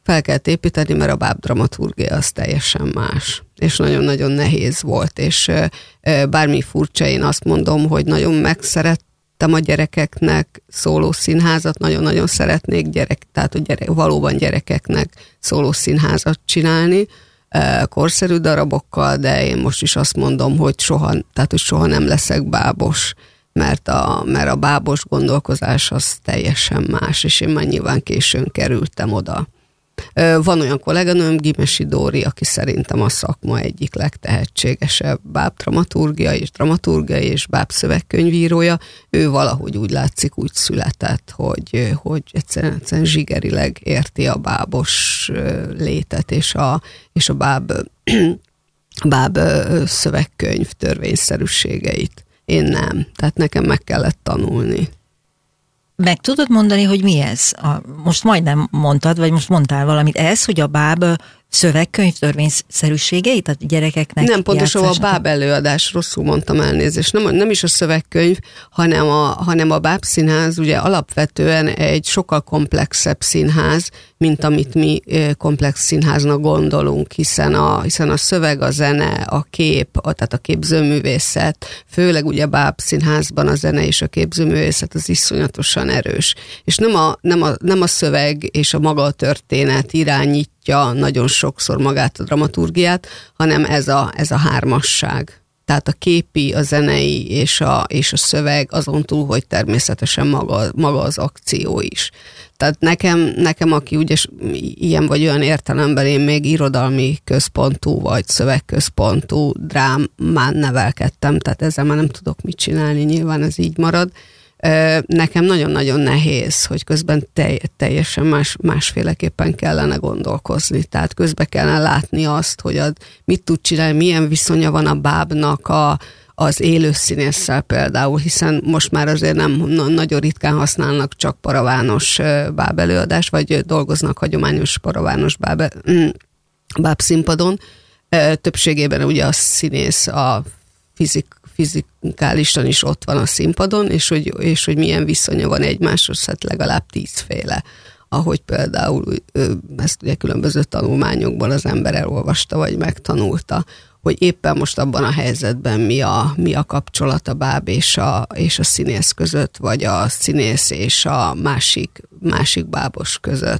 fel kellett építeni, mert a báb dramaturgia az teljesen más. És nagyon-nagyon nehéz volt, és bármi furcsa, én azt mondom, hogy nagyon megszerettem a gyerekeknek szóló színházat, nagyon-nagyon szeretnék gyerek, tehát a gyerek, valóban gyerekeknek szóló színházat csinálni, korszerű darabokkal, de én most is azt mondom, hogy soha, tehát, hogy soha nem leszek bábos, mert a, mert a bábos gondolkozás az teljesen más, és én már nyilván későn kerültem oda. Van olyan kolléganőm, Gimesi Dóri, aki szerintem a szakma egyik legtehetségesebb bábdramaturgia és dramaturgia és bábszövegkönyvírója. Ő valahogy úgy látszik, úgy született, hogy, hogy egyszerűen, egyszerűen zsigerileg érti a bábos létet és a, és a báb, báb szövegkönyv törvényszerűségeit. Én nem. Tehát nekem meg kellett tanulni. Meg tudod mondani, hogy mi ez? A, most majdnem mondtad, vagy most mondtál valamit. Ez, hogy a báb szövegkönyv törvényszerűségeit, tehát gyerekeknek nem, pontosan játszás... a báb előadás, rosszul mondtam, elnézést. Nem, nem is a szövegkönyv, hanem a, hanem a bábszínház ugye alapvetően egy sokkal komplexebb színház, mint amit mi komplex színháznak gondolunk, hiszen a, hiszen a szöveg, a zene, a kép, a, tehát a képzőművészet, főleg ugye a bábszínházban a zene és a képzőművészet az iszonyatosan erős. És nem a, nem a, nem a szöveg és a maga a történet irányítja nagyon sokszor magát a dramaturgiát, hanem ez a, ez a hármasság. Tehát a képi, a zenei és a, és a szöveg, azon túl, hogy természetesen maga, maga az akció is. Tehát nekem, nekem, aki ugye ilyen vagy olyan értelemben, én még irodalmi központú vagy szövegközpontú drámán nevelkedtem, tehát ezzel már nem tudok mit csinálni, nyilván ez így marad. Nekem nagyon-nagyon nehéz, hogy közben telj, teljesen más, másféleképpen kellene gondolkozni. Tehát közben kellene látni azt, hogy ad, mit tud csinálni, milyen viszonya van a bábnak a, az élő színésszel például, hiszen most már azért nem nagyon ritkán használnak csak paravános báb előadást, vagy dolgoznak hagyományos paravános báb, báb színpadon. Többségében ugye a színész a fizik fizikálisan is ott van a színpadon, és hogy, és hogy milyen viszonya van egymáshoz, hát legalább tízféle, ahogy például ezt ugye különböző tanulmányokban az ember elolvasta, vagy megtanulta, hogy éppen most abban a helyzetben mi a, mi a kapcsolat a báb és a, és a színész között, vagy a színész és a másik, másik bábos között.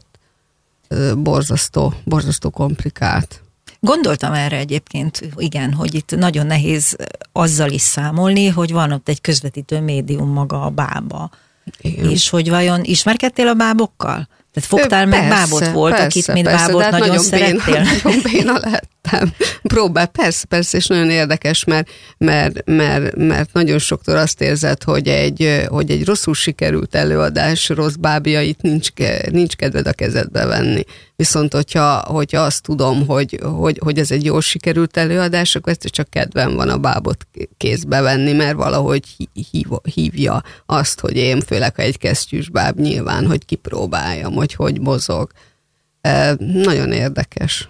Borzasztó, borzasztó komplikált. Gondoltam erre egyébként, igen, hogy itt nagyon nehéz azzal is számolni, hogy van ott egy közvetítő médium maga a bába. Igen. És hogy vajon ismerkedtél a bábokkal? Tehát fogtál persze, meg bábot volt, persze, akit mint persze, bábot nagyon, nagyon szerettél? Béna, nagyon béna lettem. Próbál, persze, persze, és nagyon érdekes, mert, mert, mert, mert nagyon sokszor azt érzed, hogy egy, hogy egy rosszul sikerült előadás rossz bábjait nincs, nincs kedved a kezedbe venni. Viszont, hogyha, hogyha azt tudom, hogy, hogy, hogy ez egy jól sikerült előadás, akkor ezt csak kedvem van a bábot kézbe venni, mert valahogy hív, hívja azt, hogy én, főleg ha egy kesztyűs báb, nyilván, hogy kipróbáljam, hogy hogy mozog. E, nagyon érdekes.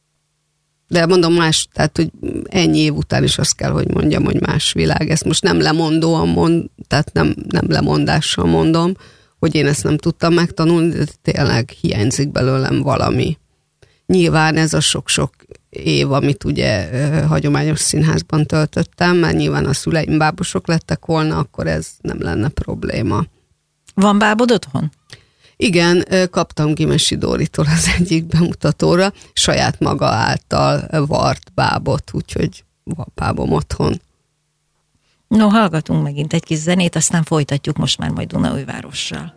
De mondom más, tehát, hogy ennyi év után is azt kell, hogy mondjam, hogy más világ. Ezt most nem lemondóan mond, tehát nem, nem lemondással mondom, hogy én ezt nem tudtam megtanulni, de tényleg hiányzik belőlem valami. Nyilván ez a sok-sok év, amit ugye hagyományos színházban töltöttem, mert nyilván a szüleim bábosok lettek volna, akkor ez nem lenne probléma. Van bábod otthon? Igen, kaptam Gimesi Dóritól az egyik bemutatóra, saját maga által vart bábot, úgyhogy van bábom otthon. No, hallgatunk megint egy kis zenét, aztán folytatjuk most már majd Dunaújvárossal.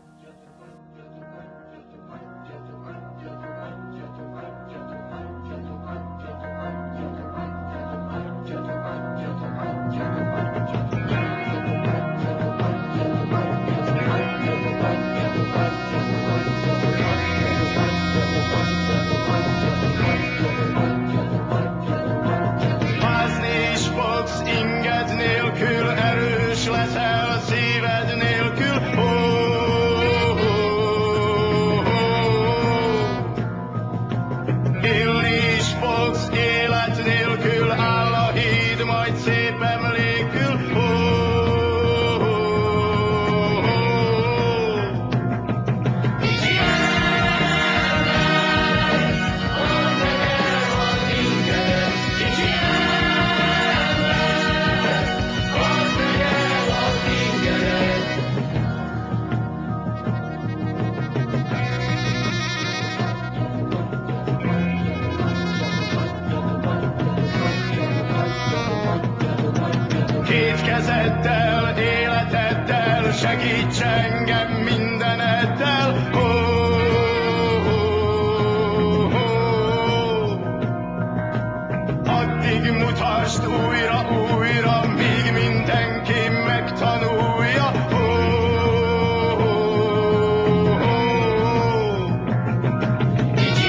Segíts engem mindeneddel, ó, ó, ó. Addig mutasd újra, újra, míg mindenki megtanulja, ó, ó, ó. Így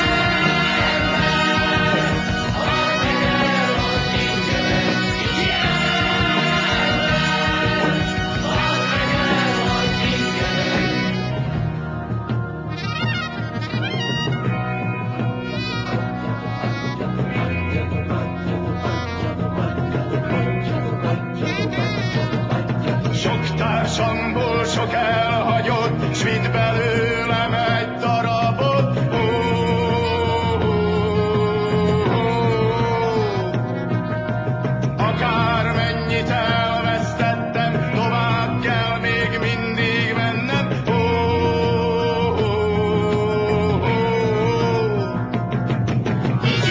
sok társamból sok elhagyott, s vidd belőlem egy darabot, ó, ó, ó. Akármennyit elvesztettem, tovább kell még mindig mennem, ó, ó, ó. Így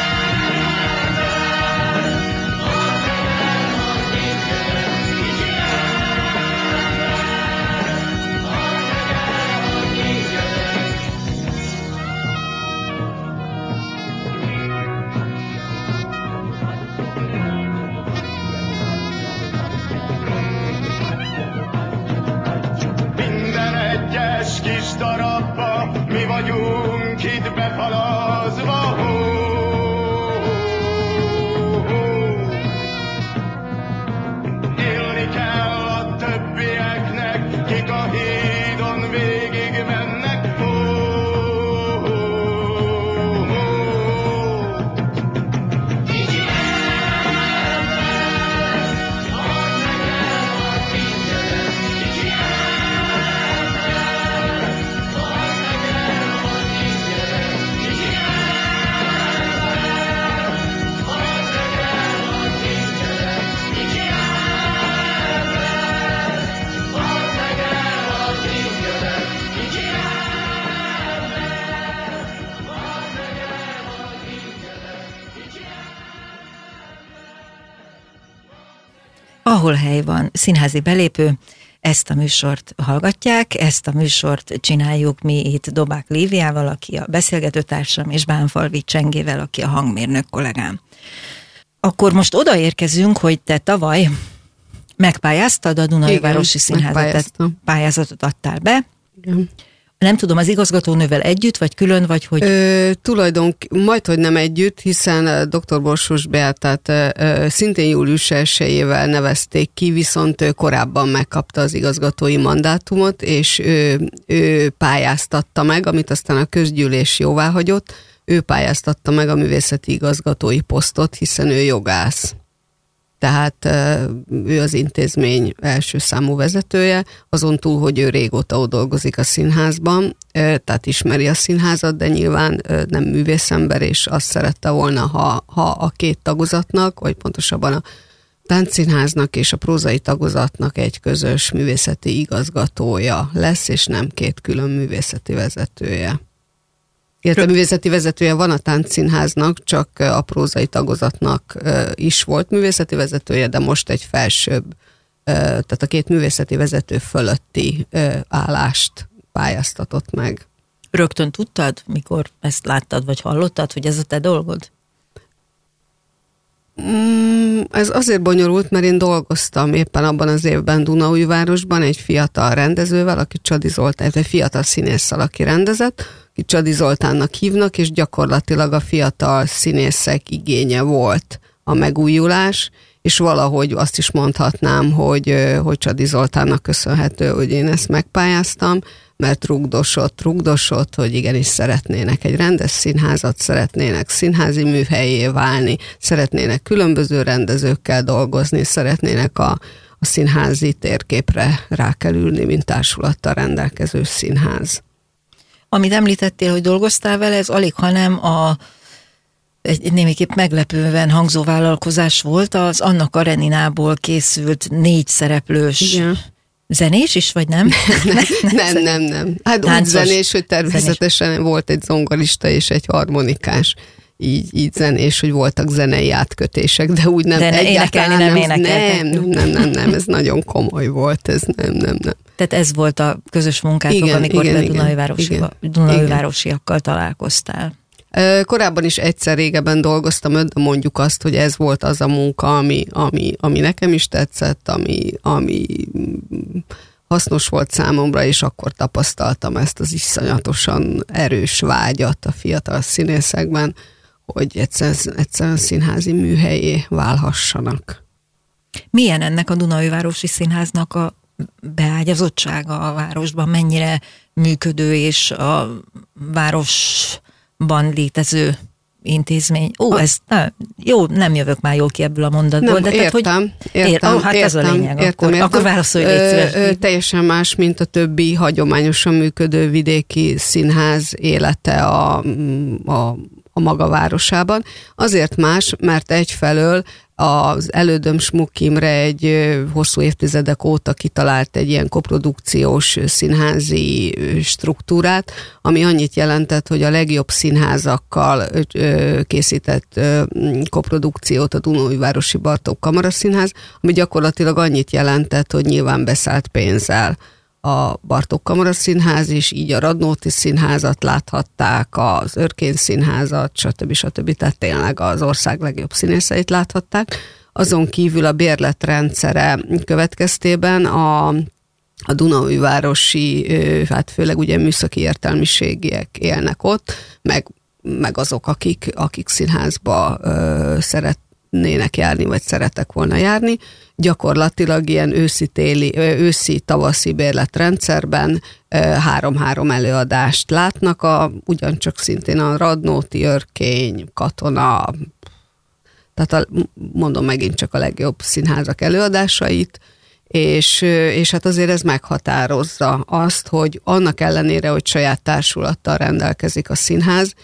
minden egyes kis darabba mi vagyunk itt befalazva, ó, ó, ó. Élni kell a többieknek, kik a hídon végig mennek, ó, ó, ó. Így Ahol hely van, színházi belépő, ezt a műsort hallgatják, ezt a műsort csináljuk mi itt Dobák Líviával, aki a beszélgetőtársam, és Bánfalvi Csengével, aki a hangmérnök kollégám. Akkor most odaérkezünk, hogy te tavaly megpályáztad a Dunaújvárosi Színházat, pályázatot adtál be. Igen. Nem tudom, az igazgatónővel együtt, vagy külön, vagy hogy... Ö, tulajdon, majd, hogy nem együtt, hiszen dr. Borsos Beátát ö, szintén július elsejével nevezték ki, viszont ő korábban megkapta az igazgatói mandátumot, és ő, ő pályáztatta meg, amit aztán a közgyűlés jóváhagyott, ő pályáztatta meg a művészeti igazgatói posztot, hiszen ő jogász. Tehát ő az intézmény első számú vezetője, azon túl, hogy ő régóta ott dolgozik a színházban, tehát ismeri a színházat, de nyilván nem művészember, és azt szerette volna, ha, ha a két tagozatnak, vagy pontosabban a táncszínháznak és a prózai tagozatnak egy közös művészeti igazgatója lesz, és nem két külön művészeti vezetője. Illetve a művészeti vezetője van a táncszínháznak, csak a prózai tagozatnak is volt művészeti vezetője, de most egy felsőbb, tehát a két művészeti vezető fölötti állást pályáztatott meg. Rögtön tudtad, mikor ezt láttad, vagy hallottad, hogy ez a te dolgod? Mm, ez azért bonyolult, mert én dolgoztam éppen abban az évben Dunaújvárosban egy fiatal rendezővel, aki Csadi Zoltán, egy fiatal színésszel, aki rendezett, aki Csadi Zoltánnak hívnak, és gyakorlatilag a fiatal színészek igénye volt a megújulás, és valahogy azt is mondhatnám, hogy, hogy Csadi Zoltánnak köszönhető, hogy én ezt megpályáztam, mert rugdosott, rugdosott, hogy igenis szeretnének egy rendes színházat, szeretnének színházi műhellyé válni, szeretnének különböző rendezőkkel dolgozni, szeretnének a, a színházi térképre rákerülni, mint társulattal rendelkező színház. Amit említettél, hogy dolgoztál vele, ez alig, hanem a egy némiképp meglepően hangzó vállalkozás volt, az Anna Kareninából készült négy szereplős. Igen. Zenés is, vagy nem? nem, nem, nem. Hát úgy zenés, hogy természetesen zenés. Volt egy zongorista és egy harmonikás. így, így zenés, hogy voltak zenei átkötések, de úgy nem. De ne énekelni nem énekeltek. Nem, nem, nem, nem, ez nagyon komoly volt, ez nem, nem, nem. Tehát ez volt a közös munkátok, igen, amikor igen, te Dunaújvárosi, Dunaújvárosiakkal találkoztál. Korábban is egyszer régebben dolgoztam, de mondjuk azt, hogy ez volt az a munka, ami, ami, ami nekem is tetszett, ami, ami hasznos volt számomra, és akkor tapasztaltam ezt az iszonyatosan erős vágyat a fiatal színészekben, hogy egyszerűen, egyszerűen színházi műhelyé válhassanak. Milyen ennek a Dunaújvárosi Színháznak a beágyazottsága a városban? Mennyire működő és a városban létező intézmény? Ó, ez na, jó, nem jövök már jól ki ebből a mondatból. Nem, de értem, tehát, hogy értem, ér, hát értem, ez a lényeg. Értem, akkor, értem. akkor válaszolj, légy szíves. Ö, ö, teljesen más, mint a többi hagyományosan működő vidéki színház élete a, a, a maga városában. Azért más, mert egyfelől az elődöm Smuk Imre egy hosszú évtizedek óta kitalált egy ilyen koprodukciós színházi struktúrát, ami annyit jelentett, hogy a legjobb színházakkal készített koprodukciót a Dunaújvárosi Bartók Kamaraszínház, ami gyakorlatilag annyit jelentett, hogy nyilván beszállt pénzzel a Bartók Kamaraszínház is, így a Radnóti Színházat láthatták, az Örkény Színházat, stb. stb. Tehát tényleg az ország legjobb színészeit láthatták. Azon kívül a bérletrendszere következtében a, a Dunaújvárosi, hát főleg ugye műszaki értelmiségiek élnek ott, meg, meg azok, akik, akik színházba ö, szeretnének járni, vagy szeretek volna járni. Gyakorlatilag ilyen őszi-téli, őszi-tavaszi bérletrendszerben három-három előadást látnak, a, ugyancsak szintén a Radnóti, Örkény, Katona, tehát a, mondom megint csak a legjobb színházak előadásait, és, és hát azért ez meghatározza azt, hogy annak ellenére, hogy saját társulattal rendelkezik a színház,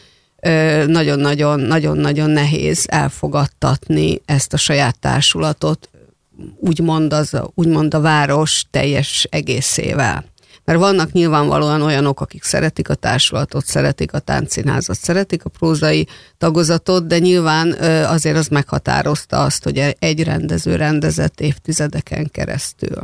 nagyon-nagyon nehéz elfogadtatni ezt a saját társulatot, úgymond, az, úgymond a város teljes egészével. Mert vannak nyilvánvalóan olyanok, akik szeretik a társulatot, szeretik a táncszínházat, szeretik a prózai tagozatot, de nyilván azért az meghatározta azt, hogy egy rendező rendezett évtizedeken keresztül.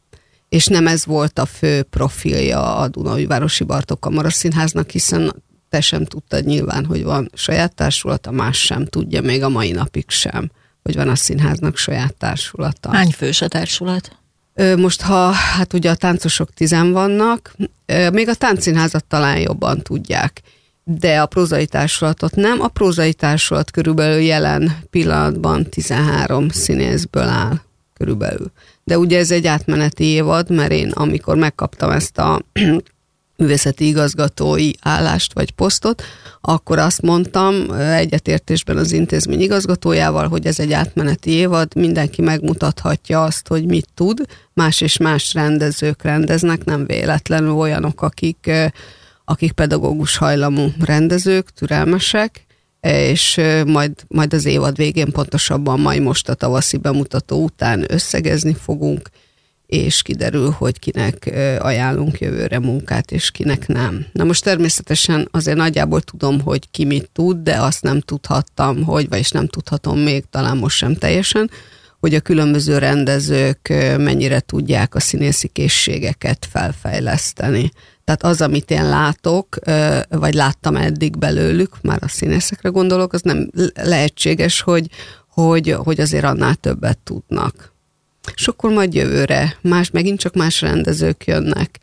És nem ez volt a fő profilja a Dunaújvárosi Bartók Kamaraszínháznak, hiszen te sem tudtad nyilván, hogy van saját társulata, más sem tudja, még a mai napig sem, hogy van a színháznak saját társulata. Hány fős a társulat? Most, ha hát ugye a táncosok tizen vannak, még a táncszínházat talán jobban tudják, de a prózai társulatot nem. A prózai társulat körülbelül jelen pillanatban tizenhárom színészből áll körülbelül. De ugye ez egy átmeneti évad, mert én amikor megkaptam ezt a művészeti igazgatói állást vagy posztot, akkor azt mondtam egyetértésben az intézmény igazgatójával, hogy ez egy átmeneti évad, mindenki megmutathatja azt, hogy mit tud, más és más rendezők rendeznek, nem véletlenül olyanok, akik, akik pedagógus hajlamú rendezők, türelmesek, és majd, majd az évad végén, pontosabban majd most a tavaszi bemutató után összegezni fogunk, és kiderül, hogy kinek ajánlunk jövőre munkát, és kinek nem. Na most természetesen azért nagyjából tudom, hogy ki mit tud, de azt nem tudhattam, hogy, vagyis nem tudhatom még, talán most sem teljesen, hogy a különböző rendezők mennyire tudják a színészi készségeket felfejleszteni. Tehát az, amit én látok, vagy láttam eddig belőlük, már a színészekre gondolok, az nem lehetséges, hogy, hogy, hogy azért annál többet tudnak. És akkor majd jövőre más, megint csak más rendezők jönnek,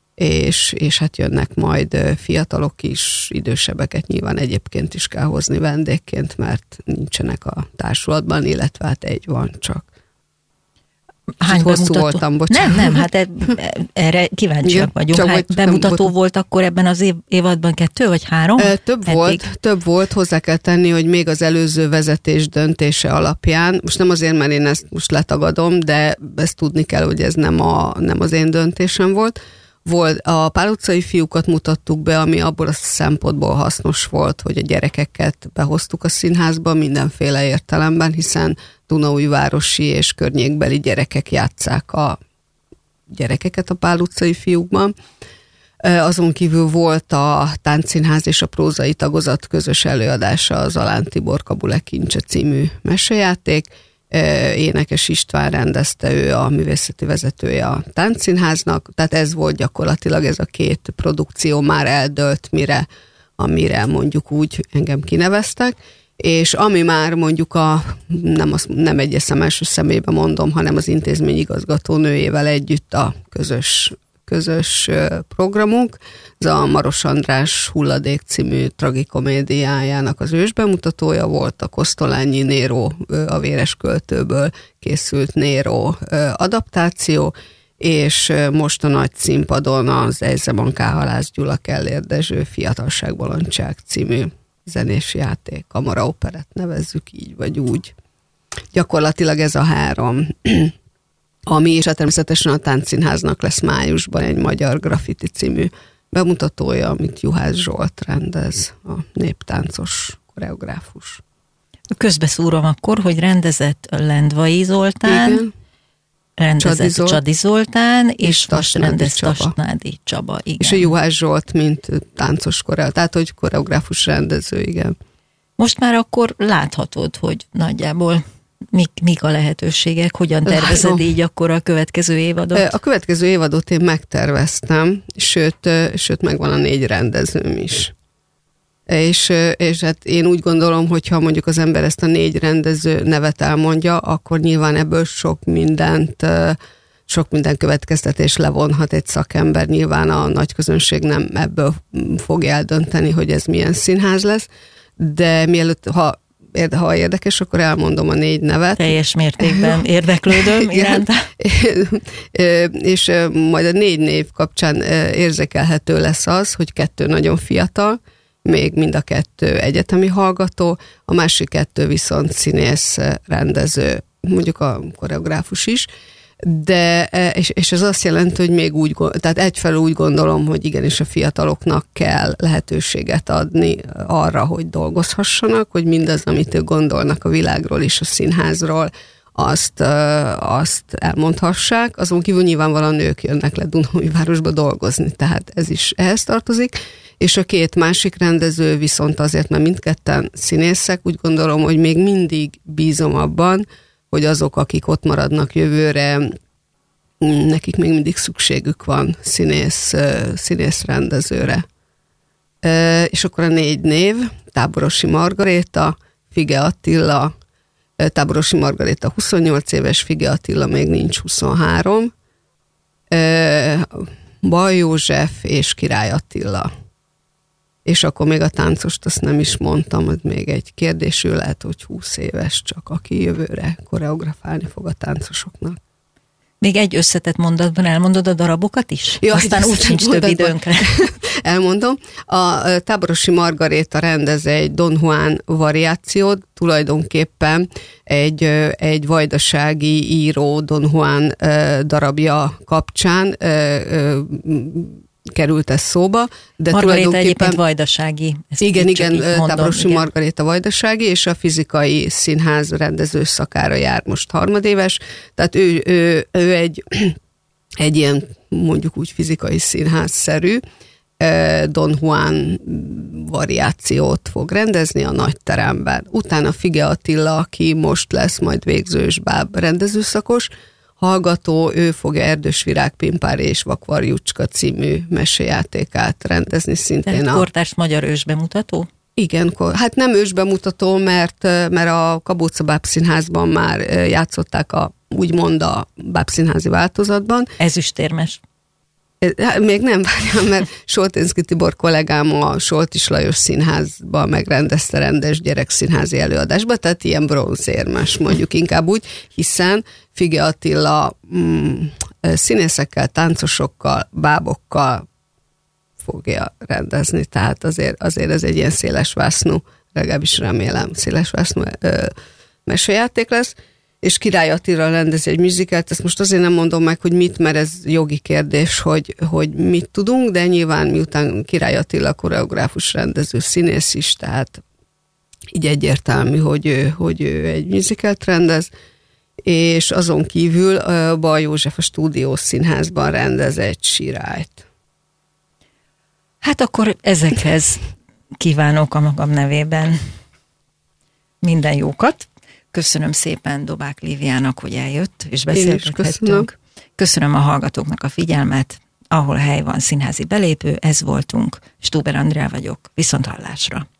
és, és hát jönnek majd fiatalok is, idősebbeket nyilván egyébként is kell hozni vendégként, mert nincsenek a társulatban, illetve hát egy van csak. Hány hosszú bemutató? voltam, bocsánat. Nem, nem, hát e, erre kíváncsiak vagyunk. Hány vagy, bemutató nem, volt akkor ebben az év, évadban? Kettő vagy három? E, több Eddig? volt, több volt, hozzá kell tenni, hogy még az előző vezetés döntése alapján, most nem azért, mert én ezt most letagadom, de ezt tudni kell, hogy ez nem, a, nem az én döntésem volt. Volt, a Pál utcai fiúkat mutattuk be, ami abból a szempontból hasznos volt, hogy a gyerekeket behoztuk a színházba mindenféle értelemben, hiszen dunaújvárosi és környékbeli gyerekek játsszák a gyerekeket a Pál utcai fiúkban. Azon kívül volt a Táncszínház és a prózai tagozat közös előadása, az Alán Tibor Kabule Kincse című mesejáték. Énekes István rendezte, ő a művészeti vezetője a Táncszínháznak, tehát ez volt gyakorlatilag, ez a két produkció már eldőlt, mire, amire mondjuk úgy engem kineveztek, és ami már mondjuk a, nem, az, nem egyes szem első szemébe mondom, hanem az intézmény igazgatónőjével együtt a közös, közös programunk, ez a Maros András Hulladék című tragikomédiájának az ősbemutatója volt, a Kosztolányi Néró, a Véres költőből készült Néró adaptáció, és most a nagy színpadon az Ejzeman K. Halász Gyula Kellér Dezső Fiatalság Bolondság című zenés játék, kamaraoperett nevezzük így vagy úgy. Gyakorlatilag ez a három, ami és természetesen a Táncszínháznak lesz májusban egy Magyar Graffiti című bemutatója, amit Juhász Zsolt rendez, a néptáncos koreográfus. Közbeszúrom akkor, hogy rendezett Lendvai Zoltán, igen. rendezett Csadi, Zol- Csadi Zoltán, és, és most rendez Csaba. Tasnádi Csaba. Igen. És a Juhász Zsolt, mint táncos koreográfus, tehát hogy koreográfus rendező, igen. Most már akkor láthatod, hogy nagyjából mik, mik a lehetőségek, hogyan tervezed Látom. így akkor a következő évadot? A következő évadot én megterveztem, sőt, sőt megvan a négy rendezőm is. És, és hát én úgy gondolom, hogy ha mondjuk az ember ezt a négy rendező nevet elmondja, akkor nyilván ebből sok mindent, sok minden következtetés levonhat egy szakember. Nyilván a nagy közönség nem ebből fogja eldönteni, hogy ez milyen színház lesz, de mielőtt, ha, ha érdekes, akkor elmondom a négy nevet. Teljes mértékben érdeklődöm iránta. És majd a négy név kapcsán érzékelhető lesz az, hogy kettő nagyon fiatal, még mind a kettő egyetemi hallgató, a másik kettő viszont színész, rendező, mondjuk a koreográfus is, de, és, és ez azt jelenti, hogy még úgy, tehát egyfelől úgy gondolom, hogy igenis a fiataloknak kell lehetőséget adni arra, hogy dolgozhassanak, hogy mindaz, amit ők gondolnak a világról és a színházról, azt, azt elmondhassák. Azon kívül nyilvánvalóan nők jönnek le Dunaújvárosba dolgozni, tehát ez is ehhez tartozik. És a két másik rendező viszont azért, mert mindketten színészek, úgy gondolom, hogy még mindig bízom abban, hogy azok, akik ott maradnak jövőre, nekik még mindig szükségük van színész, színész rendezőre. És akkor a négy név, Táborosi Margaréta, Fige Attila, Táborosi Margaréta huszonnyolc éves, Fige Attila még nincs huszonhárom, Baj József és Király Attila. És akkor még a táncost azt nem is mondtam, hogy még egy kérdésű lehet, hogy húsz éves csak, aki jövőre koreografálni fog a táncosoknak. Még egy összetett mondatban elmondod a darabokat is? Ja, aztán úgy sincs több időnkre. Elmondom. A Táborosi Margaréta rendez egy Don Juan variációt, tulajdonképpen egy, egy vajdasági író Don Juan darabja kapcsán került ez szóba. De Margaréta egyébként vajdasági. Igen, igen, Táborosi Margaréta vajdasági, és a Fizikai Színház rendező szakára jár most harmadéves. Tehát ő, ő, ő egy, egy ilyen, mondjuk úgy fizikai színházszerű Don Juan variációt fog rendezni a nagyteremben. Utána Fige Attila, aki most lesz majd végzős báb rendezőszakos hallgató, ő fogja Erdős Virág Pimpár és Vakvarjucska című mesejátékát rendezni szintén. Tehát a... kortárs magyar ősbemutató? Igen, hát nem ősbemutató, mert, mert a Kabóca Bábszínházban már játszották a, úgymond a bábszínházi változatban. Ezüstérmes. Hát még nem várjam, mert Solténszky Tibor kollégám a Soltis Lajos Színházban megrendezte rendes gyerekszínházi előadásba, tehát ilyen bronzérmes, mondjuk inkább úgy, hiszen Fige Attila mm, színészekkel, táncosokkal, bábokkal fogja rendezni, tehát azért, azért ez egy ilyen szélesvásznú, legalábbis remélem szélesvásznú ö, mesejáték lesz, és Király Attila rendez egy musicalt, ezt most azért nem mondom meg, hogy mit, mert ez jogi kérdés, hogy, hogy mit tudunk, de nyilván miután Király Attila koreográfus, rendező, színész is, tehát így egyértelmű, hogy ő, hogy ő egy musicalt rendez, és azon kívül Baj József a Stúdiós Színházban rendez egy sirályt. Hát akkor ezekhez kívánok a magam nevében minden jókat. Köszönöm szépen Dobák Líviának, hogy eljött, és beszélgethettünk. Köszönöm a hallgatóknak a figyelmet. Ahol hely van, színházi belépő, ez voltunk. Stuber Andrea vagyok. Viszont hallásra.